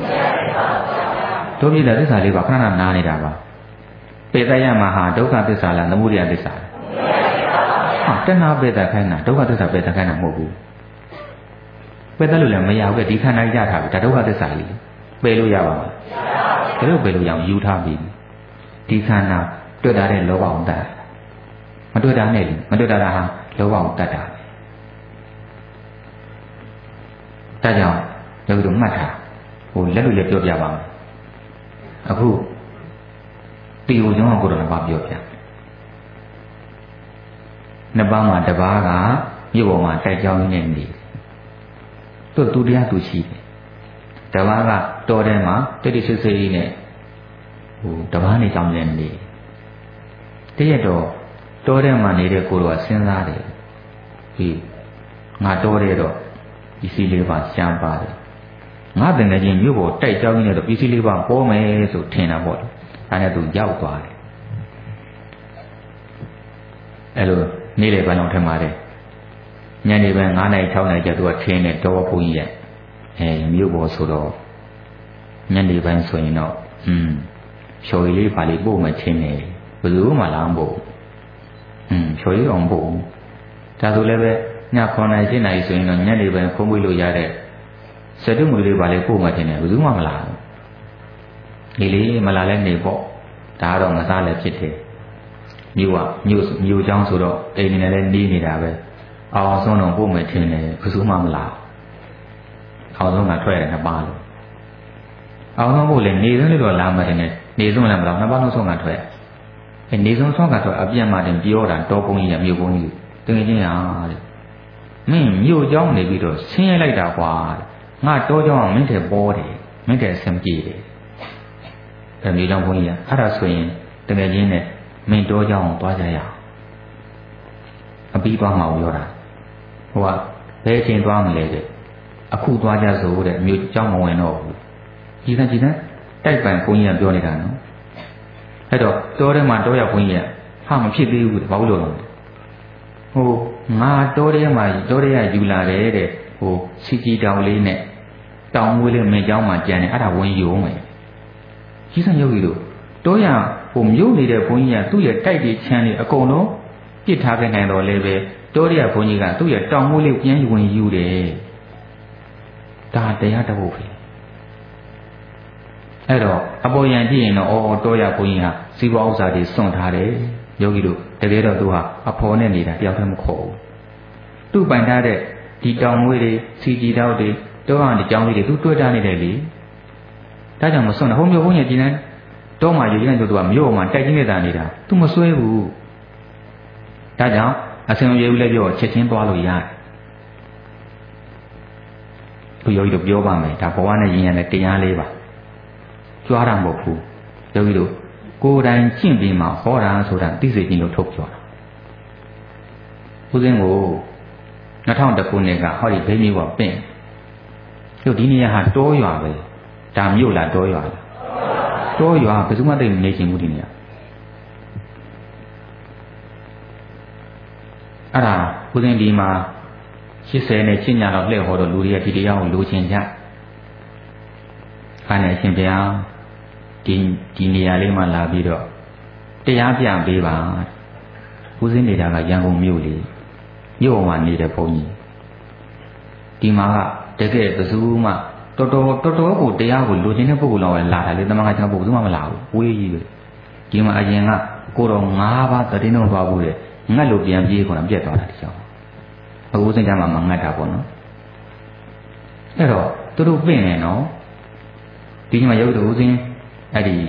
တို့ပြည့်တဲ့သစ္စာလေးပါခဏခဏနားနေတာပါပေတယမှာဟာဒုက္ခသစ္စာလားသမုဒိယသစ္စာလားဟာတဏှာပေတခိုင်းတာဒုက္ခသစ္စာပေတခိုင်းတာမဟုတ်ဘူးပေတလို့လည်းမရဘူးဒီခန္ဓာရထားပြီဒါဒုက္ခသစ္စာလေးပယ်လို့ရပါမယ်ဒါလို့ပယ်လို့ရအောင်ယူထားပြီဒီခန္ဓာတွေ့တာတဲ့လောဘအောင်တတ်မတွေ့တာနဲ့လေမတွေ့တာဟာလောဘအောင်တတ်တာဒါကြောင့်ယောဂီတို့မှတ်ထားဟိုလက်လို့လည်းပြောပြပါမယ်အခုတီဟိုကျောင်းကကိုယ်တော်ကပြောပြနှစ်ပါးမှာတစ်ပါးကမြို့ပေါ်မှာတိုက်ကြောင်းနေနေသူတရားသူရှိတယ်တစ်ပါးကတော်ထဲမှာတိတ်တိတ်ဆိတ်ဆိတ်နဲ့တစ်ပါးနေကြောင်းနေနေတရက်တော့တော်ထဲမှာနေတဲ့ကိုတော့စဉ်းစားတယ်ဒီငါတော်တဲ့တော့ပစ္စည်းလေးပါရှားပါတယ်ငါတကယ်ချင်းမြို့ပေါ်တိုက်ကြောင်းနေတော့ပစ္စည်းလေးပါပေါ်မယ်ဆိုထင်တာပေါ့ဒါနဲ့သူရောက်သွားတယ်အဲ့လိုနေ့လေပိုင်းလောက်ထင်ပါတယ်ညနေပိုင်း9 နာရီ 6 နာရီကျသူကထင်းနေတော့ဘုန်းကြီးရဲ့မြို့ပေါ်ဆိုတော့ညနေပိုင်းဆိုရင်တော့ဖြော်ရည်လေးပါလေးပို့မှချင်းနေဘယ်သူမှလာမပို့ဖြော်ရည်တော့မပို့ဒါဆိုလည်းပဲည9 နာရီ 10 နာရီဆိုရင်တော့ညနေပိုင်းဖုံးပွေးလို့ရတဲ့စက်တုမွေလေးပါလေးပို့မှချင်းနေဘယ်သူမှမလာဘူးဒီလေးမလာလဲနေပေါ့ဒါတော့ငစားလည်းဖြစ်တယ်မြို့เจ้าဆိုတော့အိမ်နေလည်းနေနေတာပဲအောင်ဆုံးတော့ပို့မယ်ထင်တယ်ဘယ်သူမှမလာအောင်ဆုံးကထွက်ရတယ်နှစ်ပါးလို့အောင်ဆုံးဖို့လေနေဆုံးလို့တော့လာမှတယ်နဲ့နေဆုံးလည်းမလာနှစ်ပါးလုံးဆုံးကထွက်နေဆုံးဆုံးကထွက်အပြတ်မှတင်ပြောတာတောကုန်းကြီးရမြို့ကုန်းကြီးတကယ်ချင်းဟာတဲ့မင်းမြို့เจ้าနေပြီးတော့ဆင်းရဲလိုက်တာကွာငါတောเจ้าကမင်းတဲ့ပေါ်တယ်မင်းတဲ့အဆင်ပြေတယ်ဒါမြို့เจ้าဘုန်းကြီးကအဲ့ဒါဆိုရင်တကယ်ချင်းနဲ့မင်းတောเจ้าသွားကြရအောင်အပြီးသွားမှပြောတာဟိုကဘယ်ချိန်သွားမလဲတဲ့အခုသွားကြဆိုတဲ့မြို့เจ้าမဝင်တော့ဘူးကြည်စမ်းတိုက်ပန်ဘုန်းကြီးကပြောနေတာနော်အဲ့တော့တောထဲမှာတောရဘုန်းကြီးကဟာမဖြစ်သေးဘူးဘာလို့လဲဟိုငါတောထဲမှာတောထဲကယူလာတယ်တဲ့ဟိုစီကြီးတောင်လေးနဲ့တောင်မွေးလေးမင်းเจ้าမှာကြံတယ်အဲ့ဒါဝင်ယူအောင်မယ်ကြည်စမ်းယောဂီတို့တောရဟိုမြို့နေတဲ့ဘုန်းကြီးကသူ့ရဲ့တိုက်တွေချမ်းတွေအကုန်လုံးပြစ်ထားခဲ့နိုင်တော့လည်းပဲတောရဘုန်းကြီးကသူ့ရဲ့တောင်မွေးလေးပြန်ဝင်ယူတယ်ဒါတရားတဖို့ပဲအဲ့တော့အပေါ်ယံကြည့်ရင်တော့တောရဘုန်းကြီးဟာစီးပွားဥစ္စာတွေစွန့်ထားတယ်ယောဂီတို့တကယ်တော့သူဟာအဖော်နဲ့နေတာတယောက်တည်းမခေါ်ဘူးသူ့ပိုင်ထားတဲ့ဒီတောင်မွေးတွေစီကြီးတောက်တွေတောကနေကြောင်းလေးတွေသူတွေ့တာနေတယ်လေဒါကြောင့်မစွန့်တာဟိုမျိုးဘုန်းကြီးဒီနေ့တော့မှယူရင်တို့ကမြို့မှာတိုက်ကြီးနေတာသူမစွဲဘူးဒါကြောင့်အစင်ရွေးဦးလည်းပြောချက်ချင်းသွားလို့ရတယ်သူယောဂီတို့ပြောပါမယ်ဒါဘဝနဲ့ရင်ရတဲ့တရားလေးပါကြွားတာမဟုတ်ဘူးယောဂီတို့ကိုယ်တိုင်ကျင့်ပြီးမှဟောတာဆိုတာသိစေခြင်းလို့ထုတ်ပြောတာဦးစင်းကို2001ခုနှစ်ကဟောဒီဘိမျိုးကပင့်တို့ဒီနေရာဟာတောရွာပဲဒါမြို့လားတောရွာလားတောရွာဘယ်သူမှသိနေချင်ဘူးဒီနေရာအဲ့ဒါဦးစင်းဒီမှာ80နဲ့ချင်းညာတော့လှည့်ဟောတော့လူတွေကဒီတရားကိုလိုချင်ကြခါနေရှင်ဗျာဒီနေရာလေးမှာလာပြီးတော့တရားပြပေးပါဦးစင်းနေတာကရန်ကုန်မြို့လေမြို့မှာနေတဲ့ဘုန်းကြီးဒီမှာကတကယ်ဘယ်သူမှတော်တော်ကိုတရားကိုလိုချင်တဲ့ပုဂ္ဂိုလ်လောက်လာတာလေတမန်ကကျွန်တော်ဘယ်သူမှမလာဘူးဝေးကြီးပဲဒီမှာအရင်ကကိုတော်5 ပါးသတင်းတော်သွားဘူးလေငတ်လို့ပြန်ပြေးခေါ်တာပြက်သွားတာဒီကြောင့်အခုစင်ကြမှာမငတ်တာပေါ့နော်အဲ့တော့သူတို့ပြင်နေနော်ဒီမှာရုပ်တူဦးစင်းအဲ့ဒီ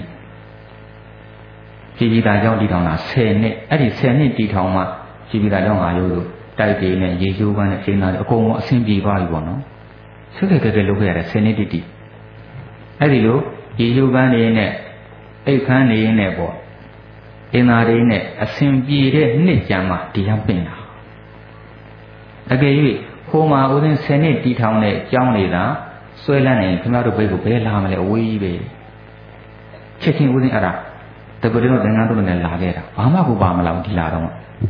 ပြည်ပြည်သားကြောင့်တည်ထောင်တာ10နှစ်အဲ့ဒီ10နှစ်တည်ထောင်မှပြည်ပြည်သားကြောင့်ငါရုပ်တို့တိုက်တွေနဲ့ရေချိုးပန်းနဲ့ရှင်းသားတွေအကုန်လုံးအဆင်ပြေသွားပြီပေါ့နော်ဆွဲကြဲလုပ်ခဲ့ရတဲ့10နှစ်တိအဲ့ဒီလိုရေချိုးပန်းတွေနဲ့အိတ်ခမ်းတွေနဲ့ပေါ့အင်းသားတွေနဲ့အဆင်ပြေတဲ့နှစ်ကြမ်းမှတရားပင်တာအကယ်၍ဟိုမှာဦးစင်း10နှစ်တည်ထောင်တဲ့အကြောင်းနေတာဆွဲလန်းနေခင်ဗျားတို့ဘိတ်ကိုဘယ်လာမလဲအဝေးကြီးပဲချက်ချင်းဦးစင်းအဲ့ဒါတပည့်တော်သင်္ကန်းတို့နဲ့လာခဲ့တာဘာမှကိုပါမလာဘူးဒီလာတော့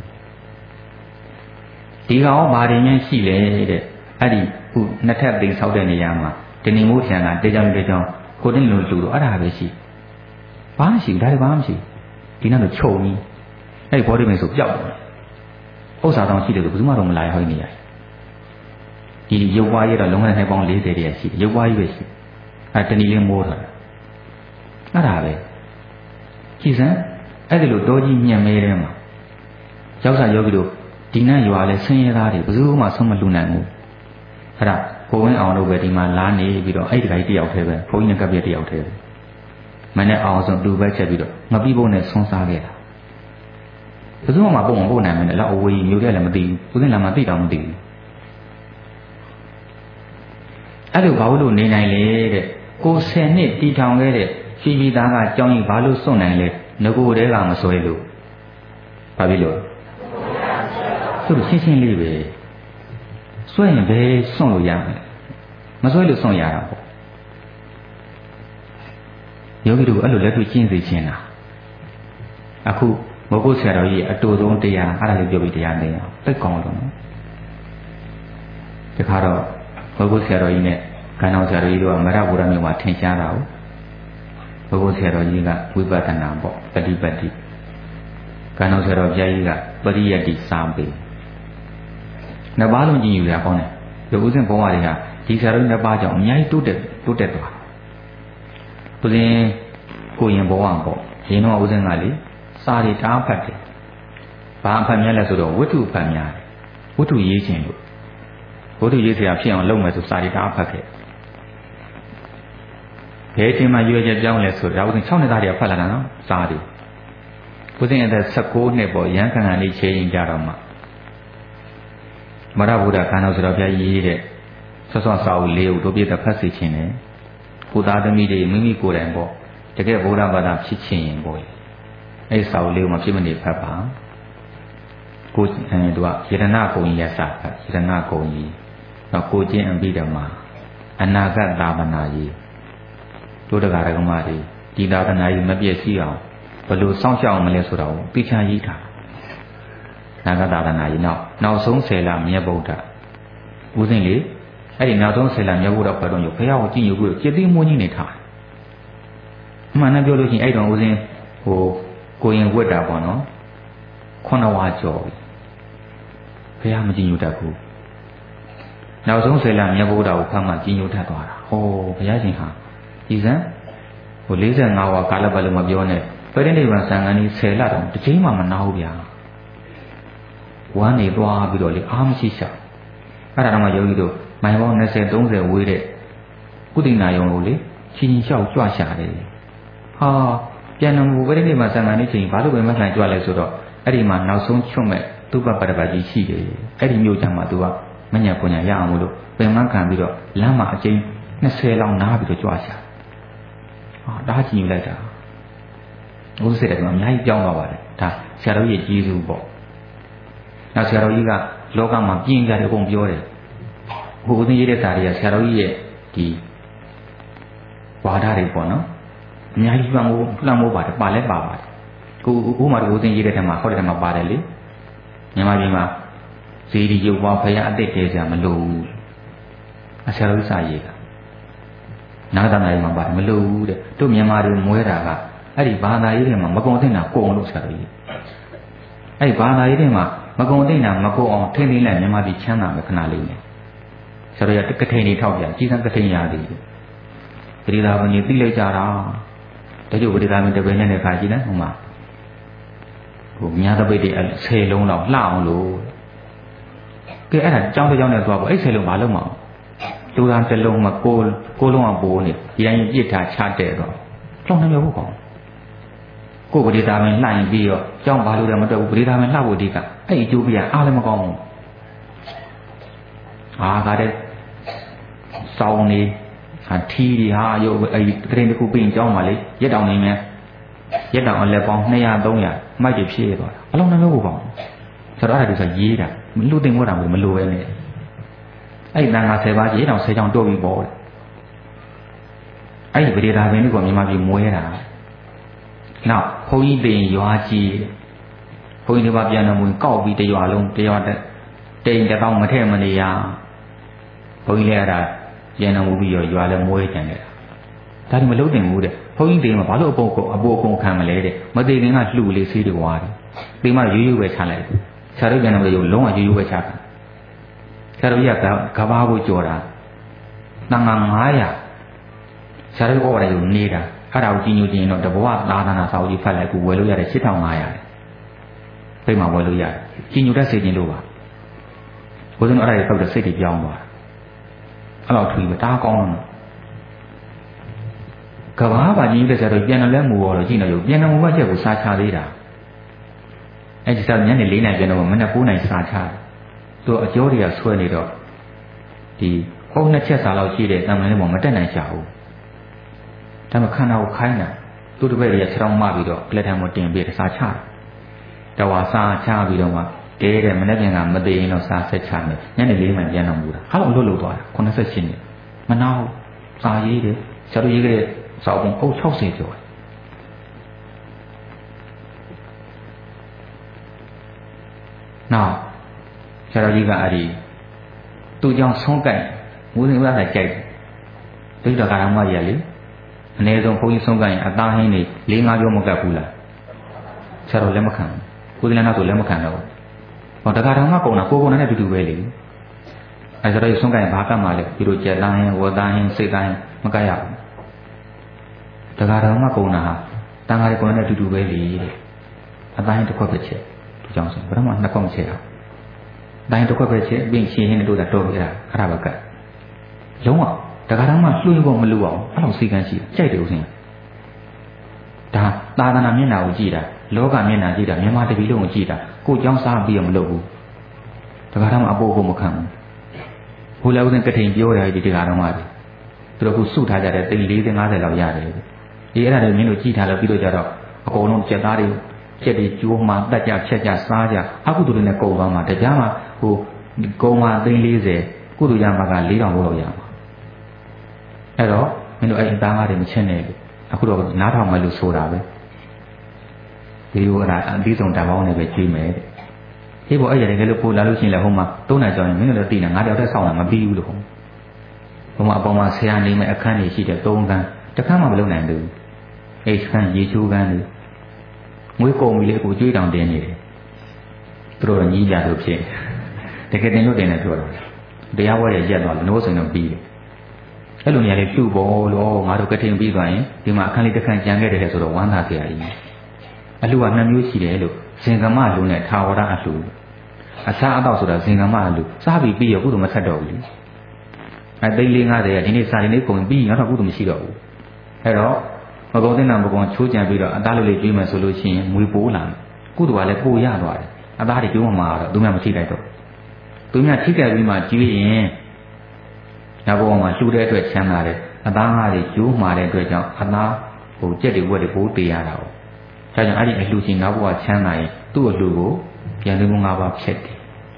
ဒီကောင်ဘာတွေများရှိလဲတဲ့အဲ့ဒီခုနှစ်ထပ်သိမ်းဆောက်တဲ့နေရာမှာတဏီမိုးထံကတေချောင်းကိုတင်းလိုလူတော့အဲ့ဒါပဲရှိဘာမှရှိဒါတွေဘာမှမရှိဒီနောက်တော့ချုပ်ကြီးအဲ့ဘောဒီမင်းဆိုပျောက်တယ်ဥစ္စာတောင်ရှိတယ်ဆိုဘယ်သူမှတော့မလာရဟောနေရတယ်ဒီရုပ်ပွားရတော့လုံးဝနိုင်ပေါင်း40တည်းရှိရုပ်ပွားကြီးပဲရှိအဲ့တဏီလေးမိုးထားအဲ့ဒါပဲကြည်စမ်းအဲ့ဒီလိုတောကြီးညံ့မဲထဲမှာရောက်စားယောဂီတို့ဒီနတ်ရွာလဲဆင်းရဲသားတွေဘယ်သူမှဆုံးမလူနိုင်ဘူးအဲ့ဒါကိုဝင်းအောင်တို့ပဲဒီမှာလာနေပြီးတော့အဲ့ဒီကကြီးတယောက်တည်းပဲဘုန်းကြီးနဲ့ကပ်ပြတယောက်တည်းပဲမနဲ့အောင်ဆုံးတူပဲချက်ပြီးတော့ငပိဖို့နဲ့ဆွန်းစားခဲ့တာဘယ်သူမှပုံမပို့နိုင်ဘူးလေလောက်အဝေးမျိုးတဲ့လည်းမသိဘူးဦးစင်းလာမှသိတော့မသိဘူးအဲ့လိုဘာလို့နေနိုင်လဲတဲ့ကို10နှစ်တီထောင်ခဲ့တဲ့ဖြည်းဖြည်းသားကကြောင်းကြီးဘာလို့စွန့်နိုင်လဲငကိုတဲကမစွဲလို့ဘာဖြစ်လို့သူတို့ရှင်းရှင်းလေးပဲစွဲရင်ဘယ်စွန့်လို့ရမလဲမစွဲလို့စွန့်ရတာပေါ့ယောဂီတို့အဲ့လိုလက်တွေ့ကျင့်စေချင်တာအခုမဟုတ်ဆရာတော်ကြီးအတူဆုံးတရားအဲ့ဒါလေးပြောပြီးတရားသိအောင်သိကောင်းလို့နော်ဒီခါတော့မဟုတ်ဆရာတော်ကြီးနဲ့ခန္ဓာဆရာတော်ကြီးတို့ကမရဗုဒ္ဓမြို့မှာထင်ရှားတာကိုဘုရားဆရာတော်ကြီးကဝိပဿနာပေါ့ပฏิပတ်တိခန္ဓာဆရာတော်ကြီးကပရိယတ္တိစာပေနှစ်ပါးလုံးကြည့်ယူရကောင်းတယ်ဒီဥစဉ်ဘုံဝါတွေကဒီဆရာတော်နှစ်ပါးကြောင့်အများကြီးတိုးတက်သွားဥစဉ်ကိုရင်ဘုံဝါပေါ့ရင်းတော့ဥစဉ်ကလေစာတွေတားဖတ်တယ်ဘာအဖတ်များလဲဆိုတော့ဝတ္ထုဖတ်များတယ်ဝတ္ထုရေးခြင်းလို့ဝတ္ထုရေးစရာဖြစ်အောင်လုပ်မယ်ဆိုစာတွေတားဖတ်ခဲ့ဘယ်ချိန်မှရွေးချက်ပြောင်းလဲဆိုတော့ဦးဇင်း6နှစ်သားတွေကဖတ်လာတာနော်စာတွေဦးဇင်းအသက်16နှစ်ပေါ့ရန်ခံခံလေးချိန်ရင်ကြတော့မှမရဗုဒ္ဓခန္ဓာဆိုတော့ပြရေးတဲ့ဆော့ဆော့စာအုပ်လေးကိုတို့ပြည့်တဲ့ဖတ်စီခြင်းနဲ့ကိုသားသမီးတွေမိမိကိုယ်တိုင်ပေါ့တကယ်ဗုဒ္ဓဘာသာဖြစ်ခြင်းရင်ပေါ့အဲ့စာအုပ်လေးကိုမဖြစ်မနေဖတ်ပါကိုသူကယတနာကုံကြီးရစာဖတ်ယတနာကုံကြီးတော့ကိုချင်းအပြီးတော့မှအနာဂတ်သာသနာကြီးတို့တရားဓမ္မတွေဒီသာသနာကြီးမပြည့်စည်အောင်ဘယ်လိုစောင့်ရှောက်မလဲဆိုတာကိုသိချရေးထားနာဂသာသနာကြီးနောက်ဆုံး10လမြတ်ဗုဒ္ဓဦးစင်းလေအဲ့ဒီနောက်ဆုံး10လမြတ်ဗုဒ္ဓဘယ်တော့ရောဘုရားကိုကြည်ညိုပြီးပြည့်သိမွန်းကြီးနေထားအမှန်နဲ့ပြောလို့ရှိရင်အဲ့တော့ဦးစင်းကိုရင်ဝတ်တာပေါ့နော်9ဝါကျော်ပြီဘုရားမကြည်ညိုတတ်ဘူးနောက်ဆုံး10လမြတ်ဗုဒ္ဓကိုဖတ်မှကြည်ညိုတတ်သွားတာဟောဘုရားရှင်ဟာဒီစံ45ဝါကာလပတ်လုံးမပြောနဲ့ပရိနိဗ္ဗာန်စံဃာကြီး10လတောင်တစ်ချိန်မှမနာဘူးဗျာဝမ်းနေသွားပြီးတော့လေအားမရှိရှာအဲ့ဒါတော့မှယောဂီတို့မိုင်ပေါင်း20 30ဝေးတဲ့ကုသိနာယုံလို့လေချင်းချင်းလျှောက်ကြွရှာတယ်ဟာပြန်တော်မူပရိနိဗ္ဗာန်စံဃာကြီးချိန်ဘာလို့ပဲမခံကြွလဲဆိုတော့အဲ့ဒီမှာနောက်ဆုံးချွတ်မဲ့သုဘပတ္တပါကြီးရှိတယ်အဲ့ဒီမြို့ချမ်းမှာသူကမညံပညာရအောင်လို့ပင်မခံပြီးတော့လမ်းမှာအကျဉ်း20လောက်နားပြီးတော့ကြွရှာဒါကြည့်ယူလိုက်တာဘုရားစိတ်တယ်ကအများကြီးပြောင်းသွားပါတယ်ဒါဆရာတော်ကြီးကျေးဇူးပေါ့နောက်ဆရာတော်ကြီးကလောကမှာပြင်းကြတယ်အကုန်ပြောတယ်ဘုရားသင်ရေးတဲ့စာတွေကဆရာတော်ကြီးရဲ့ဒီဝါဒတွေပေါ့နော်အများကြီးလှမ်းမိုးပါတယ်ပါလဲပါပါတယ်ကိုဥမာဘုရားသင်ရေးတဲ့ထဲမှာဟောတဲ့ထဲမှာပါတယ်လေမြန်မာပြည်မှာဇေဒီရုပ်ပွားဖရာအတိတ်တည်းစရာမလိုဘူးဆရာတော်ကြီးစာရေးတာနာဂတနာရေးမှာပါတယ်မလိုဘူးတဲ့တို့မြန်မာတွေမွဲတာကအဲ့ဒီဘာသာရေးတွေမှာမကုံသိမ့်တာကိုအောင်လို့ဆရာတော်ကြီးအဲ့ဒီဘာသာရေးတွေမှာမကုံသိမ့်တာမကုံအောင်ထိမ့်သိမ့်လိုက်မြန်မာပြည်ချမ်းသာမယ်ခဏလေးနဲ့ဆရာတော်ကြီးကထိန်နေထောက်ပြကြီးစံကထိန်ရသည်ပရိဒါဘုံကြီးသိလိုက်ကြတာတချို့ပရိဒါဘုံတပည့်နဲ့ခါကြည့်လိုက်ဟိုမှာမြားတပိတ်တွေ10လုံးလောက်လှအောင်လို့ကဲအဲ့ဒါကြောင်းတစ်ကြောင်းနဲ့သွားပေါ့အဲ့10လုံးမလုံးမအောင်လူသားတစ်လုံးမှာကိုလုံးအောင်ပိုးနေဒီတိုင်းပြစ်ထားချတဲ့တော့ကြောင်းနေမျိုးပေါ့ကိုပရိဒါမင်းလှိုင်ပြီးတော့ကြောင်းဘာလို့လဲမတက်ဘူးပရိဒါမင်းလှဖို့ဒီကအဲ့အကျိုးပြအားလည်းမကောင်းဘူးကားတဲ့စောင်းနေထီးတွေဟာရုပ်အဲ့ဒီတရင်တစ်ခုပြင်ကြောင်းပါလေရက်တောင်နေမယ်ရက်တောင်အလက်ပေါင်း200 300မိုက်တွေဖြည့်ရသွားတာအလုံးနှမျိုးပေါ့ဆိုတော့အဲ့ဒါဒီဆိုရေးတာလူတင်ဝတ်တာမလိုပဲနဲ့အဲ့ဒီတန်ခါ10ပါးကြီးတောင်10ချောင်းတော့ပြီးပေါ့အဲ့ဒီပရိဒါပင်တွေကမြန်မာပြည်မွဲတာနောက်ဘုန်းကြီးတင်ရွာကြီးဘုန်းကြီးတွေပြန်တော်မူကောက်ပြီးတရွာလုံးတိန်တောင်မထည့်မနေရဘုန်းကြီးလည်းအဲ့ဒါပြန်တော်မူပြီးရွာလည်းမွဲကြတယ်ဒါဒီမလုပ်တင်ဘူးတဲ့ဘုန်းကြီးတင်မှာဘာလို့အပိုးကုန်ခံမလဲတဲ့မသေးခင်ကလှူလေးဆေးတွေဝါတယ်ဒီမှာရိုးရိုးပဲချလိုက်တယ်ဆရာတို့ပြန်တော်မူရုံလုံးဝရိုးရိုးပဲချတယ်ဆရာတို့ကကဘာကိုကြော်တာတန်ခါ900ဆရာတို့ဩဝါဒကိုနေတာအဲ့ဒါကိုကြီးညိုခြင်းတော့တဘဝသာသနာစာအုပ်ကြီးဖတ်လိုက်ခုဝယ်လို့ရတယ်8500ပြိမှာဝယ်လို့ရတယ်ကြီးညိုတတ်စေခြင်းလို့ပါဘုရားတို့အဲ့ဒါတွေတောက်တဲ့စိတ်တွေပြောင်းသွားအဲ့လောက်ထွေးပဲတားကောင်းတော့ကဘာပါကြီးတဲ့ဆရာတို့ပြန်တယ်လဲမူတော့ကြည့်နေရုံပြန်တယ်မူကချက်ကိုစားချသေးတာအဲ့ဒီစားညနေ4 နာရီကျတော့မနေ့9 နာရီစားချသူအကျိုးတွေကဆွဲနေတော့ဒီအုံ2 ချက်စာလောက်ရှိတဲ့တမန်လေးပေါ်မတက်နိုင်ချဘူးဒါမှခန္ဓာကိုခိုင်းတာသူတပည့်တွေကခြေထောက်မပြီးတော့ကလက်ထံမတင်ပြီးစားချတယ်တဝါစားချပြီးတော့မှကဲတဲ့မနေ့ပြန်ကမသေးရင်တော့စားဆက်ချမယ်ညနေ4 မှပြန်တော်မူတာဟာလို့လွတ်သွားတာ88နှစ်မနာစာရေးတယ်ဆရာတို့ရေးခဲ့တဲ့စာအုပ်အုပ်60ကျော်နောက်ဆရာတော်ကြီးကအဲ့ဒီသူ့ကြောင့်ဆုံးကပ်မူးစင်ဥဒ္ဒါကြိုက်ဒိဋ္ဌကာရမကြီးကလေအနည်းဆုံးဘုန်းကြီးဆုံးကပ်ရင်အသားဟင်းနေ4-5ပြောမကပ်ဘူးလားဆရာတော်လက်မခံဘူးကိုယ်တည်းနောက်ဆိုလက်မခံတော့ဟောတက္ကရာမကုံတာကိုနဲ့တူတူပဲလေအဲဆရာတော်ကြီးဆုံးကပ်ရင်ဘာကပ်မှလဲဒီလိုကြက်သားဟင်းဝတ်သားဟင်းစိတ်သားဟင်းမကပ်ရဘူးတက္ကရာမကုံတာဟာတန်ဃာတွေကုံနဲ့တူတူပဲလေတဲ့အသားဟင်းတစ်ခွက်ပဲချက်ဒီကြောင့်ဆိုဘယ်တော့မှနှစ်ခွက်မချက်အောင်တိုင်းတစ်ခွက်ပဲချက်ပြင်ရှင်းဟင်းတို့တာတော်ပြတာအဲ့ဒါပဲကပ်လုံးဝတက္ကရာမလှွေးဖို့မလိုအောင်အဲ့လိုစိတ်ကန်းရှိကြိုက်တယ်ဦးစင်ဒါသာသနာမျက်နှာကိုကြည့်တာလောကမျက်နှာကြည့်တာမြန်မာတပည့်လုံးကိုကြည့်တာကိုเจ้าစားပြီးတော့မလုပ်ဘူးတက္ကရာမအပို့ဖို့မခံဘူးဘုရားဦးစင်ကထိန်ပြောတယ်ဒီတက္ကရာမတွေသူတို့ကစုထားကြတယ်သိန်း40-50လောက်ရတယ်ဒီအဲ့ဒါတွေမင်းတို့ကြည့်ထားလို့ပြီးတော့ကြတော့အကုန်လုံးကြက်သားတွေကျက်တွေကျိုးမှတက်ကြဖြတ်ကြစားကြအခုတို့တွေနဲ့ကုန်သွားမှာတရားမှာဟိုကုန်မှာသိန်း40ကုသိုလ်ရမှာက4000ဘိုးလောက်ရမှာအဲ့တော့မင်းတို့အဲ့အသားငါးတွေမချင်းနဲ့အခုတော့နားထောင်မယ်လို့ဆိုတာပဲဒီလိုအဲ့ဒါအပြီးဆုံးတန်ပေါင်းနဲ့ပဲကြည့်မယ်ဒီပေါ်အဲ့ရတကယ်လို့ပို့လာလို့ရှိရင်လည်းဟိုမှာ3 နိုင်ကြောင်းရင်မင်းတို့လည်းသိနေငါတယောက်တည်းဆောင်းတာမပြီးဘူးလို့ဟိုမှာအပေါ်မှာဆရာနေမဲ့အခန်းတွေရှိတယ်3 ခန်းတစ်ခန်းမှမလုပ်နိုင်ဘူးအဲ့ခန်းရေချိုးခန်းတွေငွေကုန်ပြီလေကိုကြွေးတောင်တင်နေတယ်သူတို့ညီးကြလို့ဖြစ်တကယ်တင်လို့တင်တယ်ပြောတော့တရားဝဲရရက်သွားလို့နိုးစင်တော့ပြီးတယ်အဲ့လိုနေရာလေးပြုတ်ပေါ်လို့ငါတို့ကထိန်ပြီးသွားရင်ဒီမှာအခန်းလေးတစ်ခန်းကြံခဲ့တယ်ဆိုတော့ဝမ်းသာစရာကြီးအလှက2 မျိုးရှိတယ်လို့ဇင်ကမလူနဲ့ထာဝရအလှအစားအသောက်ဆိုတာဇင်ကမအလှစားပြီးပြီးရကုသိုလ်မဆက်တော့ဘူးလေအဲသိန်း450ကဒီနေ့စာရင်းလေးကုန်ပြီးနောက်တော့ကုသိုလ်မရှိတော့ဘူးအဲ့တော့မကုံတဲ့နာမကုံချိုးကြံပြီးတော့အသားလေးကျွေးမယ်ဆိုလို့ရှိရင်ငွေပိုးလာကုသိုလ်ကလည်းပိုရသွားတယ်အသားတွေကျွေးမှမှာတော့သူများမထိလိုက်တော့သူများထိကြပြီးမှကျွေးရင်နောက်ဘဝမှာလှူတဲ့အတွက်ချမ်းသာတယ်အသားငါးတွေကျိုးမှာတဲ့အတွက်ကြောင့်အသားဟိုကြက်တွေဝက်တွေပိုးတေးရတာ哦ဒါကြောင့်အဲ့ဒီအလှရှင်နောက်ဘဝချမ်းသာရင်သူ့အလှကိုပြန်သိမှု၅ ပါးဖြစ်တယ်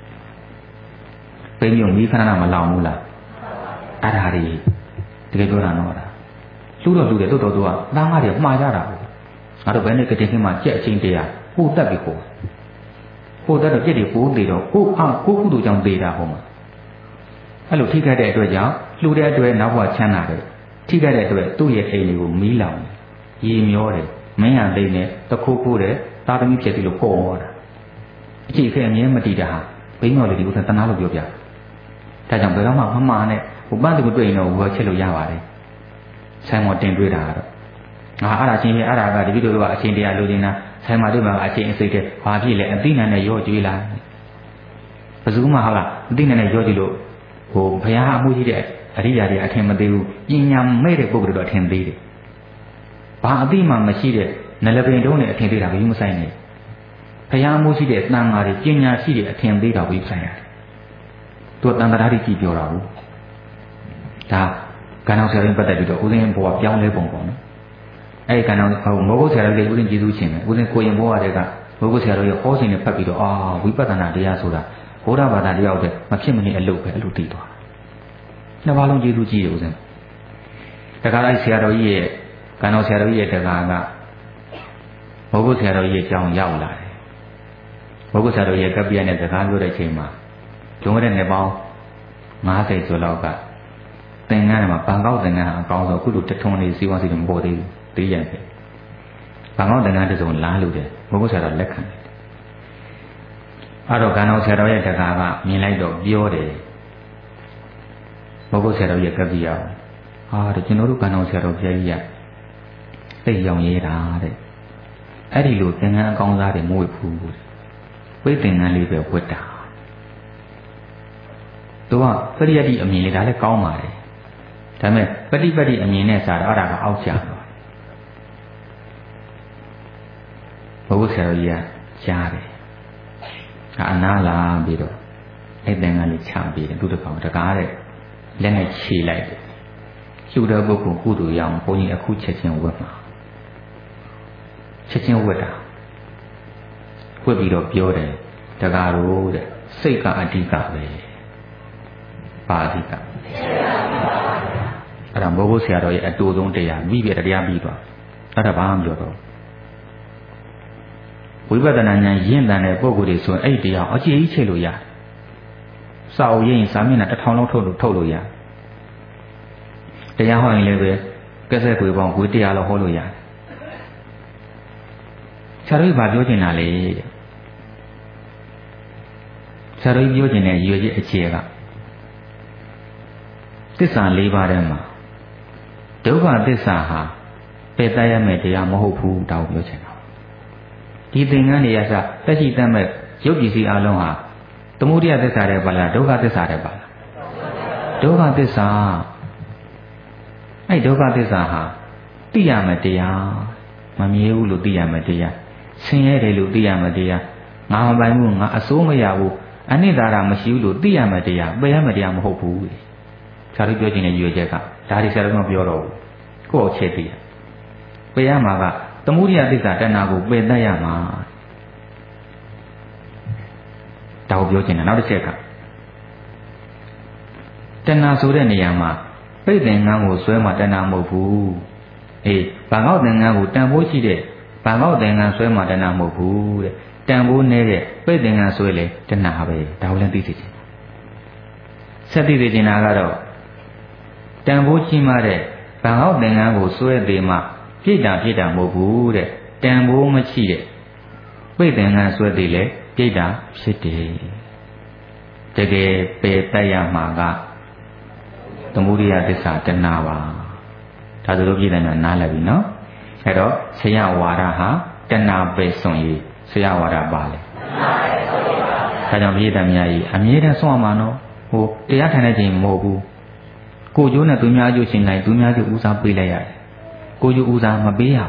ပိညုံမိခဏနာမလောင်ဘူးလားအဲ့ဒါတွေတကယ်ပြောတာတော့ဒါလှူတော့လှူတယ်တော်တော်သူကအသားငါးတွေမှားကြတာပဲငါတို့ဘယ်နဲ့ကတိခင်းမှာကြက်အချင်းတရားပို့တက်ပြီကိုပို့တက်တော့ကြက်တွေပိုးသေးတော့ကိုကုသိုလ်ကြောင့်သေးတာဟောမှာအဲ့လိုထိခိုက်တဲ့အတွက်ကြောင့်လှူတဲ့အတွက်နောက်ဘဝချမ်းသာတယ်ထိခိုက်တဲ့အတွက်သူ့ရဲ့အိမ်တွေကိုမီးလောင်ရေမျောတယ်မင်းရန်သိနဲ့တခိုးခိုးတယ်သားသမီးဖြစ်ပြီးလို့ပုံဟောတာအကြည့်ခဲအမြဲမတည်တာဟာဘိန်းမော်လေးဒီဥစ္စာတနာလို့ပြောပြဒါကြောင့်ဘယ်တော့မှမမှားနဲ့ဟိုပန်းတူတွေ့ရင်တော့ဝယ်ချက်လို့ရပါတယ်ဆိုင်မော်တင်တွေ့တာကတော့ငါအဲ့ဒါချင်းပြအဲ့ဒါကတပည့်တို့ကအချင်းတရားလိုချင်တာဆိုင်မှာတွေ့မှာအချင်းအစိတ်တဲ့ဘာဖြစ်လဲအသိဉာဏ်နဲ့ရောကြွေးလာဘယ်သူမှဟုတ်လားအသိဉာဏ်နဲ့ရောကြည့်လို့ဟိုဘုရားအမှုကြီးတဲ့အရိယာတွေအထင်မသေးဘူးပညာမဲ့တဲ့ပုဂ္ဂိုလ်တော့အထင်သေးတယ်ဘာအသိမှမရှိတဲ့နလပင်တုံးနဲ့အထင်သေးတာဘယ်မှမဆိုင်နဲ့ဘုရားအမှုရှိတဲ့တန်ဃာတွေပညာရှိတဲ့အထင်သေးတာဘယ်ဆိုင်ရတယ်သူကတန်တရားတွေကြည့်ပြောတာဘူးဒါကံတော်ဆရာရင်ပတ်သက်ပြီးတော့ဦးဇင်းဘဝပြောင်းလဲပုံပေါ့နော်အဲ့ဒီကံတော်ဟိုမောဂုတ်ဆရာတော်လေးဦးဇင်းကျေးဇူးရှင်တယ်ဦးဇင်းကိုရင်ဘဝတည်းကမောဂုတ်ဆရာတော်ရဲ့ဟောစဉ်နဲ့ဖတ်ပြီးတော့ဝိပဿနာတရားဆိုတာဘုရားဘာသာတရားတဲ့မဖြစ်မနေအလုပ်ပဲအဲ့လိုသိသွားနှစ်ပါးလုံးကျေးဇူးကြီးတယ်ဦးဇင်းတခါလိုက်ဆရာတော်ကြီးရဲ့ကံတော်ဆရာတော်ကြီးရဲ့တခါကမောဂုတ်ဆရာတော်ကြီးရဲ့ကြောင်းရောက်လာတယ်မောဂုတ်ဆရာတော်ရဲ့ကပ္ပိယနဲ့စကားပြောတဲ့အချိန်မှာကျုံရတဲ့နှစ်ပေါင်း50ကျော်လောက်ကသင်္ကန်းမှာဘန်ကောက်သင်္ကန်းအကောင်းဆုံးအခုလိုတထွန်းလေးစီးပွားစီတွေမပေါ်သေးဘူးသေးရပဲဘန်ကောက်သင်္ကန်းတစ်စုံလားလို့တယ်မောဂုတ်ဆရာတော်လက်ခံတယ်အဲ့တော့ကံတော်ဆရာတော်ရဲ့တကာကမြင်လိုက်တော့ပြောတယ်မောဂုတ်ဆရာတော်ရဲ့ကပ္ပိယတဲ့ကျွန်တော်တို့ကံတော်ဆရာတော်ဘုရားကြီးကသိရောင်ရဲတာတဲ့အဲ့ဒီလိုသင်္ကန်းအကောင်းစားတွေမွေးဖူးဝိသင်္ကန်းလေးပဲဝတ်တာသူကပရိယတ္တိအမြင်လေးဒါလည်းကောင်းပါတယ်ဒါပေမဲ့ပฏิပတ်တိအမြင်နဲ့စားတော့အဲ့ဒါကအောက်ကျတော့ဘုရားဆရာကြီးကကြားတယ်အနာလာပြီးတော့အဲ့တန်ကလေးချပြီးတယ်သူတကောင်တကားတဲ့လက်နဲ့ခြေလိုက်တယ်ရှုတဲ့ပုဂ္ဂိုလ်ကုသိုလ်ရအောင်ဘုန်းကြီးအခုချက်ချင်းဝတ်မှာချက်ချင်းဝတ်တာဝတ်ပြီးတော့ပြောတယ်တကားတို့တဲ့စိတ်ကအဓိကပဲပါအဓိကအဲ့ဒါမိုးဘုဆရာတော်ရဲ့အတူဆုံးတရားမိပြတရားပြီးသွားအဲ့ဒါဘာမှမပြောတော့ဝိပဿနာဉာဏ်ရင့်တန်တဲ့ပုဂ္ဂိုလ်တွေဆိုရင်အဲ့ဒီတရားအကြည့်ကြီးချိန်လို့ရတယ်စာအုပ်ရင်းစာမျက်နှာ1000လောက်ထုတ်လို့ရတယ်တရားဟောရင်လည်းပဲကက်ဆက်ကိုပေါင်းဝေတရားလောက်ဟောလို့ရတယ်ဆရာတော်ဘာပြောချင်တာလဲတဲ့ဆရာတော်ပြောချင်တဲ့ရည်ရွယ်ချက်အခြေကသစ္စာ၄ပါးထဲမှာဒုက္ခသစ္စာဟာပယ်တတ်ရမယ့်တရားမဟုတ်ဘူးတောင်းပြောချင်တာဒီသင်္ကန်းတွေရစတက်ရှိတတ်မဲ့ရုပ်ပစ္စည်းအလုံးဟာသမုဒိယသစ္စာတွေပါလားဒုက္ခသစ္စာတွေပါလားဒုက္ခသစ္စာအဲ့ဒုက္ခသစ္စာဟာသိရမယ့်တရားမမြဲဘူးလို့သိရမယ့်တရားဆင်းရဲတယ်လို့သိရမယ့်တရားငါမပိုင်ဘူးငါအစိုးမရဘူးအနိစ္စတာမရှိဘူးလို့သိရမယ့်တရားပယ်ရမယ့်တရားမဟုတ်ဘူးဆရာတို့ပြောချင်တဲ့ရည်ရွယ်ချက်ကဒါတွေဆရာတို့မပြောတော့ဘူးကိုယ့်အချက်သိရပယ်ရမှာကသမုဒိယသစ္စာတဏှာကိုပယ်တတ်ရမှာဒါကိုပြောချင်တယ်နောက်တစ်ချက်ကတဏှာဆိုတဲ့နေရာမှာပိဋကငန်းကိုဆွဲမှတဏှာမဟုတ်ဘူးအေးဘာငေါ့သင်္ကန်းကိုတန်ဖိုးရှိတဲ့ဘာငေါ့သင်္ကန်းဆွဲမှတဏှာမဟုတ်ဘူးတဲ့တန်ဖိုးနေတဲ့ပိဋကငန်းဆွဲလေတဏှာပဲဒါကိုလည်းသိစေချင်ဆက်သိစေချင်တာကတော့တန်ဖိုးကြီးမှတဲ့ဘာငေါ့သင်္ကန်းကိုဆွဲသေးမှပြိတ္တာမဟုတ်ဘူးတဲ့တန်ဖိုးမရှိတဲ့ပိဋကငန်းဆွဲသေးလေပြိတ္တာဖြစ်တယ်တကယ်ပယ်တတ်ရမှာကသမုဒိယသစ္စာတဏှာပါဒါဆိုလို့ပြည့်တယ်နားလည်ပြီနော်အဲ့တော့ဆရာဝါဒဟာတဏှာပယ်စွန်ရေးဆရာဝါဒပါလေဒါကြောင့်ပြည့်တယ်များကြီးအမြဲတမ်းစွန့်ရမှာနော်ဟိုတရားထိုင်တဲ့ချိန်မဟုတ်ဘူးကိုကျိုးနဲ့သူများကျိုးရှင်လိုက်သူများကျိုးဦးစားပေးလိုက်ရတယ်ကိုကျိုးဦးစားမပေးရ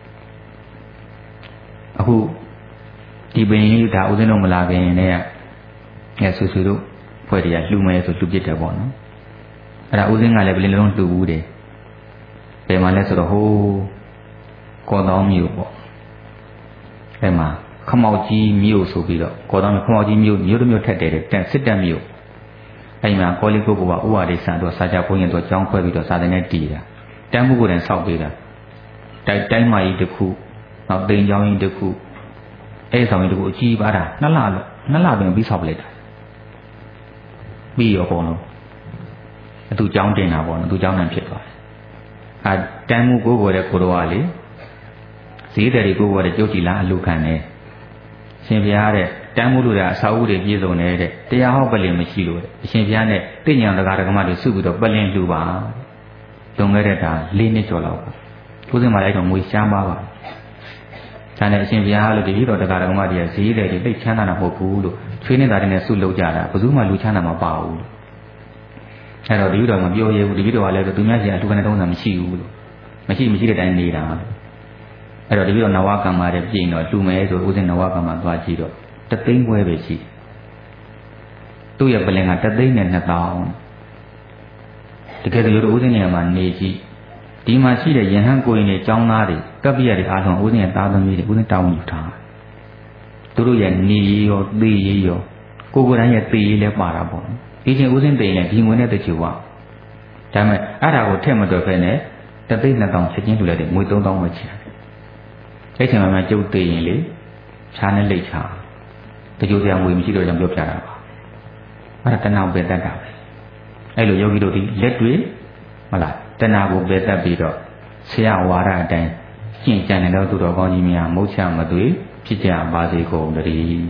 အခုဒီပင်လေးဒါဦးဇင်းတို့မလာခင်နဲ့ဆူဆူတို့ဖွဲ့တရားလှူမယ်ဆိုလှူပြစ်တယ်ပေါ့နော်အဲ့ဒါဦးဇင်းကလည်းဘယ်လိုလုံးလှူဘူးတယ်ဘယ်မှာလဲဆိုတော့ဟိုကော်တောင်းမြို့ပေါ့အဲ့မှာခမောက်ကြီးမြို့ဆိုပြီးတော့ကော်တောင်းခမောက်ကြီးမြို့တစ်မြို့ထက်တယ်စစ်တပ်မြို့အဲ့မှာကောလိကုတ်ကဥပါဒိဆန်တို့စာကြဘုန်းကြီးတို့ကျောင်းခွဲပြီးတော့စာသင်နဲ့တည်တာတန်းမှုကိုယ်တိုင်ဆောက်ပေးတာတိုင်းမကြီးတစ်ခုနောက်တိန်ကျောင်းကြီးတစ်ခုအဲ့ဆောင်ကြီးတစ်ခုအကြီးပါတာနှစ်လပင်ပြီးဆောက်ပလိုက်တာပြီးရောပေါ့နော်သူကျောင်းတင်တာပေါ့နော်သူကျောင်းနိုင်ဖြစ်သွားတယ်တန်းမှုကိုယ်တဲ့ကိုတော်ကလေဈေးတယ်တွေကိုယ်တဲ့ကြုတ်ကြည်လားအလူခံတယ်ရှင်ဘုရားတဲ့တန်းမှုလို့တဲ့အစာအုပ်တွေပြည့်စုံနေတဲ့တရားဟောပလင်မရှိလို့အရှင်ဘုရားနဲ့တင့်ညာတရားဓမ္မတွေစုပြီးတော့ပလင်လှူပါလွန်ခဲ့တဲ့ဒါ၄နှစ်ကျော်လောက်ကိုယ်စင်မှာလိုက်တော့ငွေရှားပါဒါနဲ့အရှင်ဘုရားလို့တပည့်တော်တရားဓမ္မတွေကဈေးတယ်တွေသိချမ်းသာတာမဟုတ်ဘူးလို့ချွေးနေတာတွေနဲ့စုလုပ်ကြတာဘယ်သူမှလူချမ်းသာမပါဘူးအဲ့တော့တပည့်တော်မပြောရဘူးတပည့်တော်ကလည်းသူများစီအတူကနေတုံးတာမရှိဘူးလို့မရှိတဲ့အတိုင်းနေတာအဲ့တော့တပည့်တော်နဝကံမှာတဲ့ပြင်တော့လှူမယ်ဆိုဦးစင်နဝကံမှာသွားကြည့်တော့တသိန်းခွဲပဲရှိသူ့ရဲ့ပလင်ကတသိန်းနဲ့2000တကယ်ဆိုဦးစင်နေရာမှာနေကြည့်ဒီမှာရှိတဲ့ယဟန်ကိုရင်တွေကျောင်းသားတွေကပ္ပိယတွေအားလုံးဦးစင်ရဲ့သားသမီးတွေဦးစင်တောင်းယူထားသူတို့ရဲ့နေရောသေရောကိုယ်တိုင်ရဲ့သေလည်းပါတာပေါ့ဒီချင်းဦးစင်သေရင်ဒီငွေနဲ့တချို့ပါဒါပေမဲ့အဲ့ဒါကိုထည့်မတွက်ဖဲနဲ့တသိန်း2000ချက်ချင်းလူလိုက်တယ်ငွေ3000ပဲချင်အဲ့ချိန်မှာကျုပ်သေရင်လေခြားနဲ့လိတ်ချာတချို့တရားငွေမရှိတော့ကြောင့်ပြောပြတာပါအဲ့ဒါတဏှာပဲတတ်တာပဲအဲ့လိုယောဂီတို့ဒီလက်တွေဟုတ်လားတဏှာကိုပယ်တတ်ပြီးတော့ဆရာဝါဒအတိုင်းကျင့်ကြံတဲ့သူတော်ကောင်းကြီးများမုတ်ချမသွေဖြစ်ကြပါစေကုန်သတည်း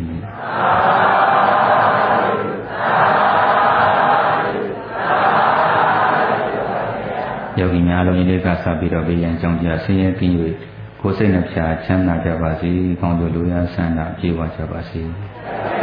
ယောဂီများလုံးရင်းလေးကစပြီးတော့ဘေးရန်ကြောင့်ကြဆင်းရဲကင်း၍ကိုယ်စိတ်နှပြချမ်းသာကြပါစေကောင်းကျိုးလိုရာဆန္ဒပြေဝကြပါစေ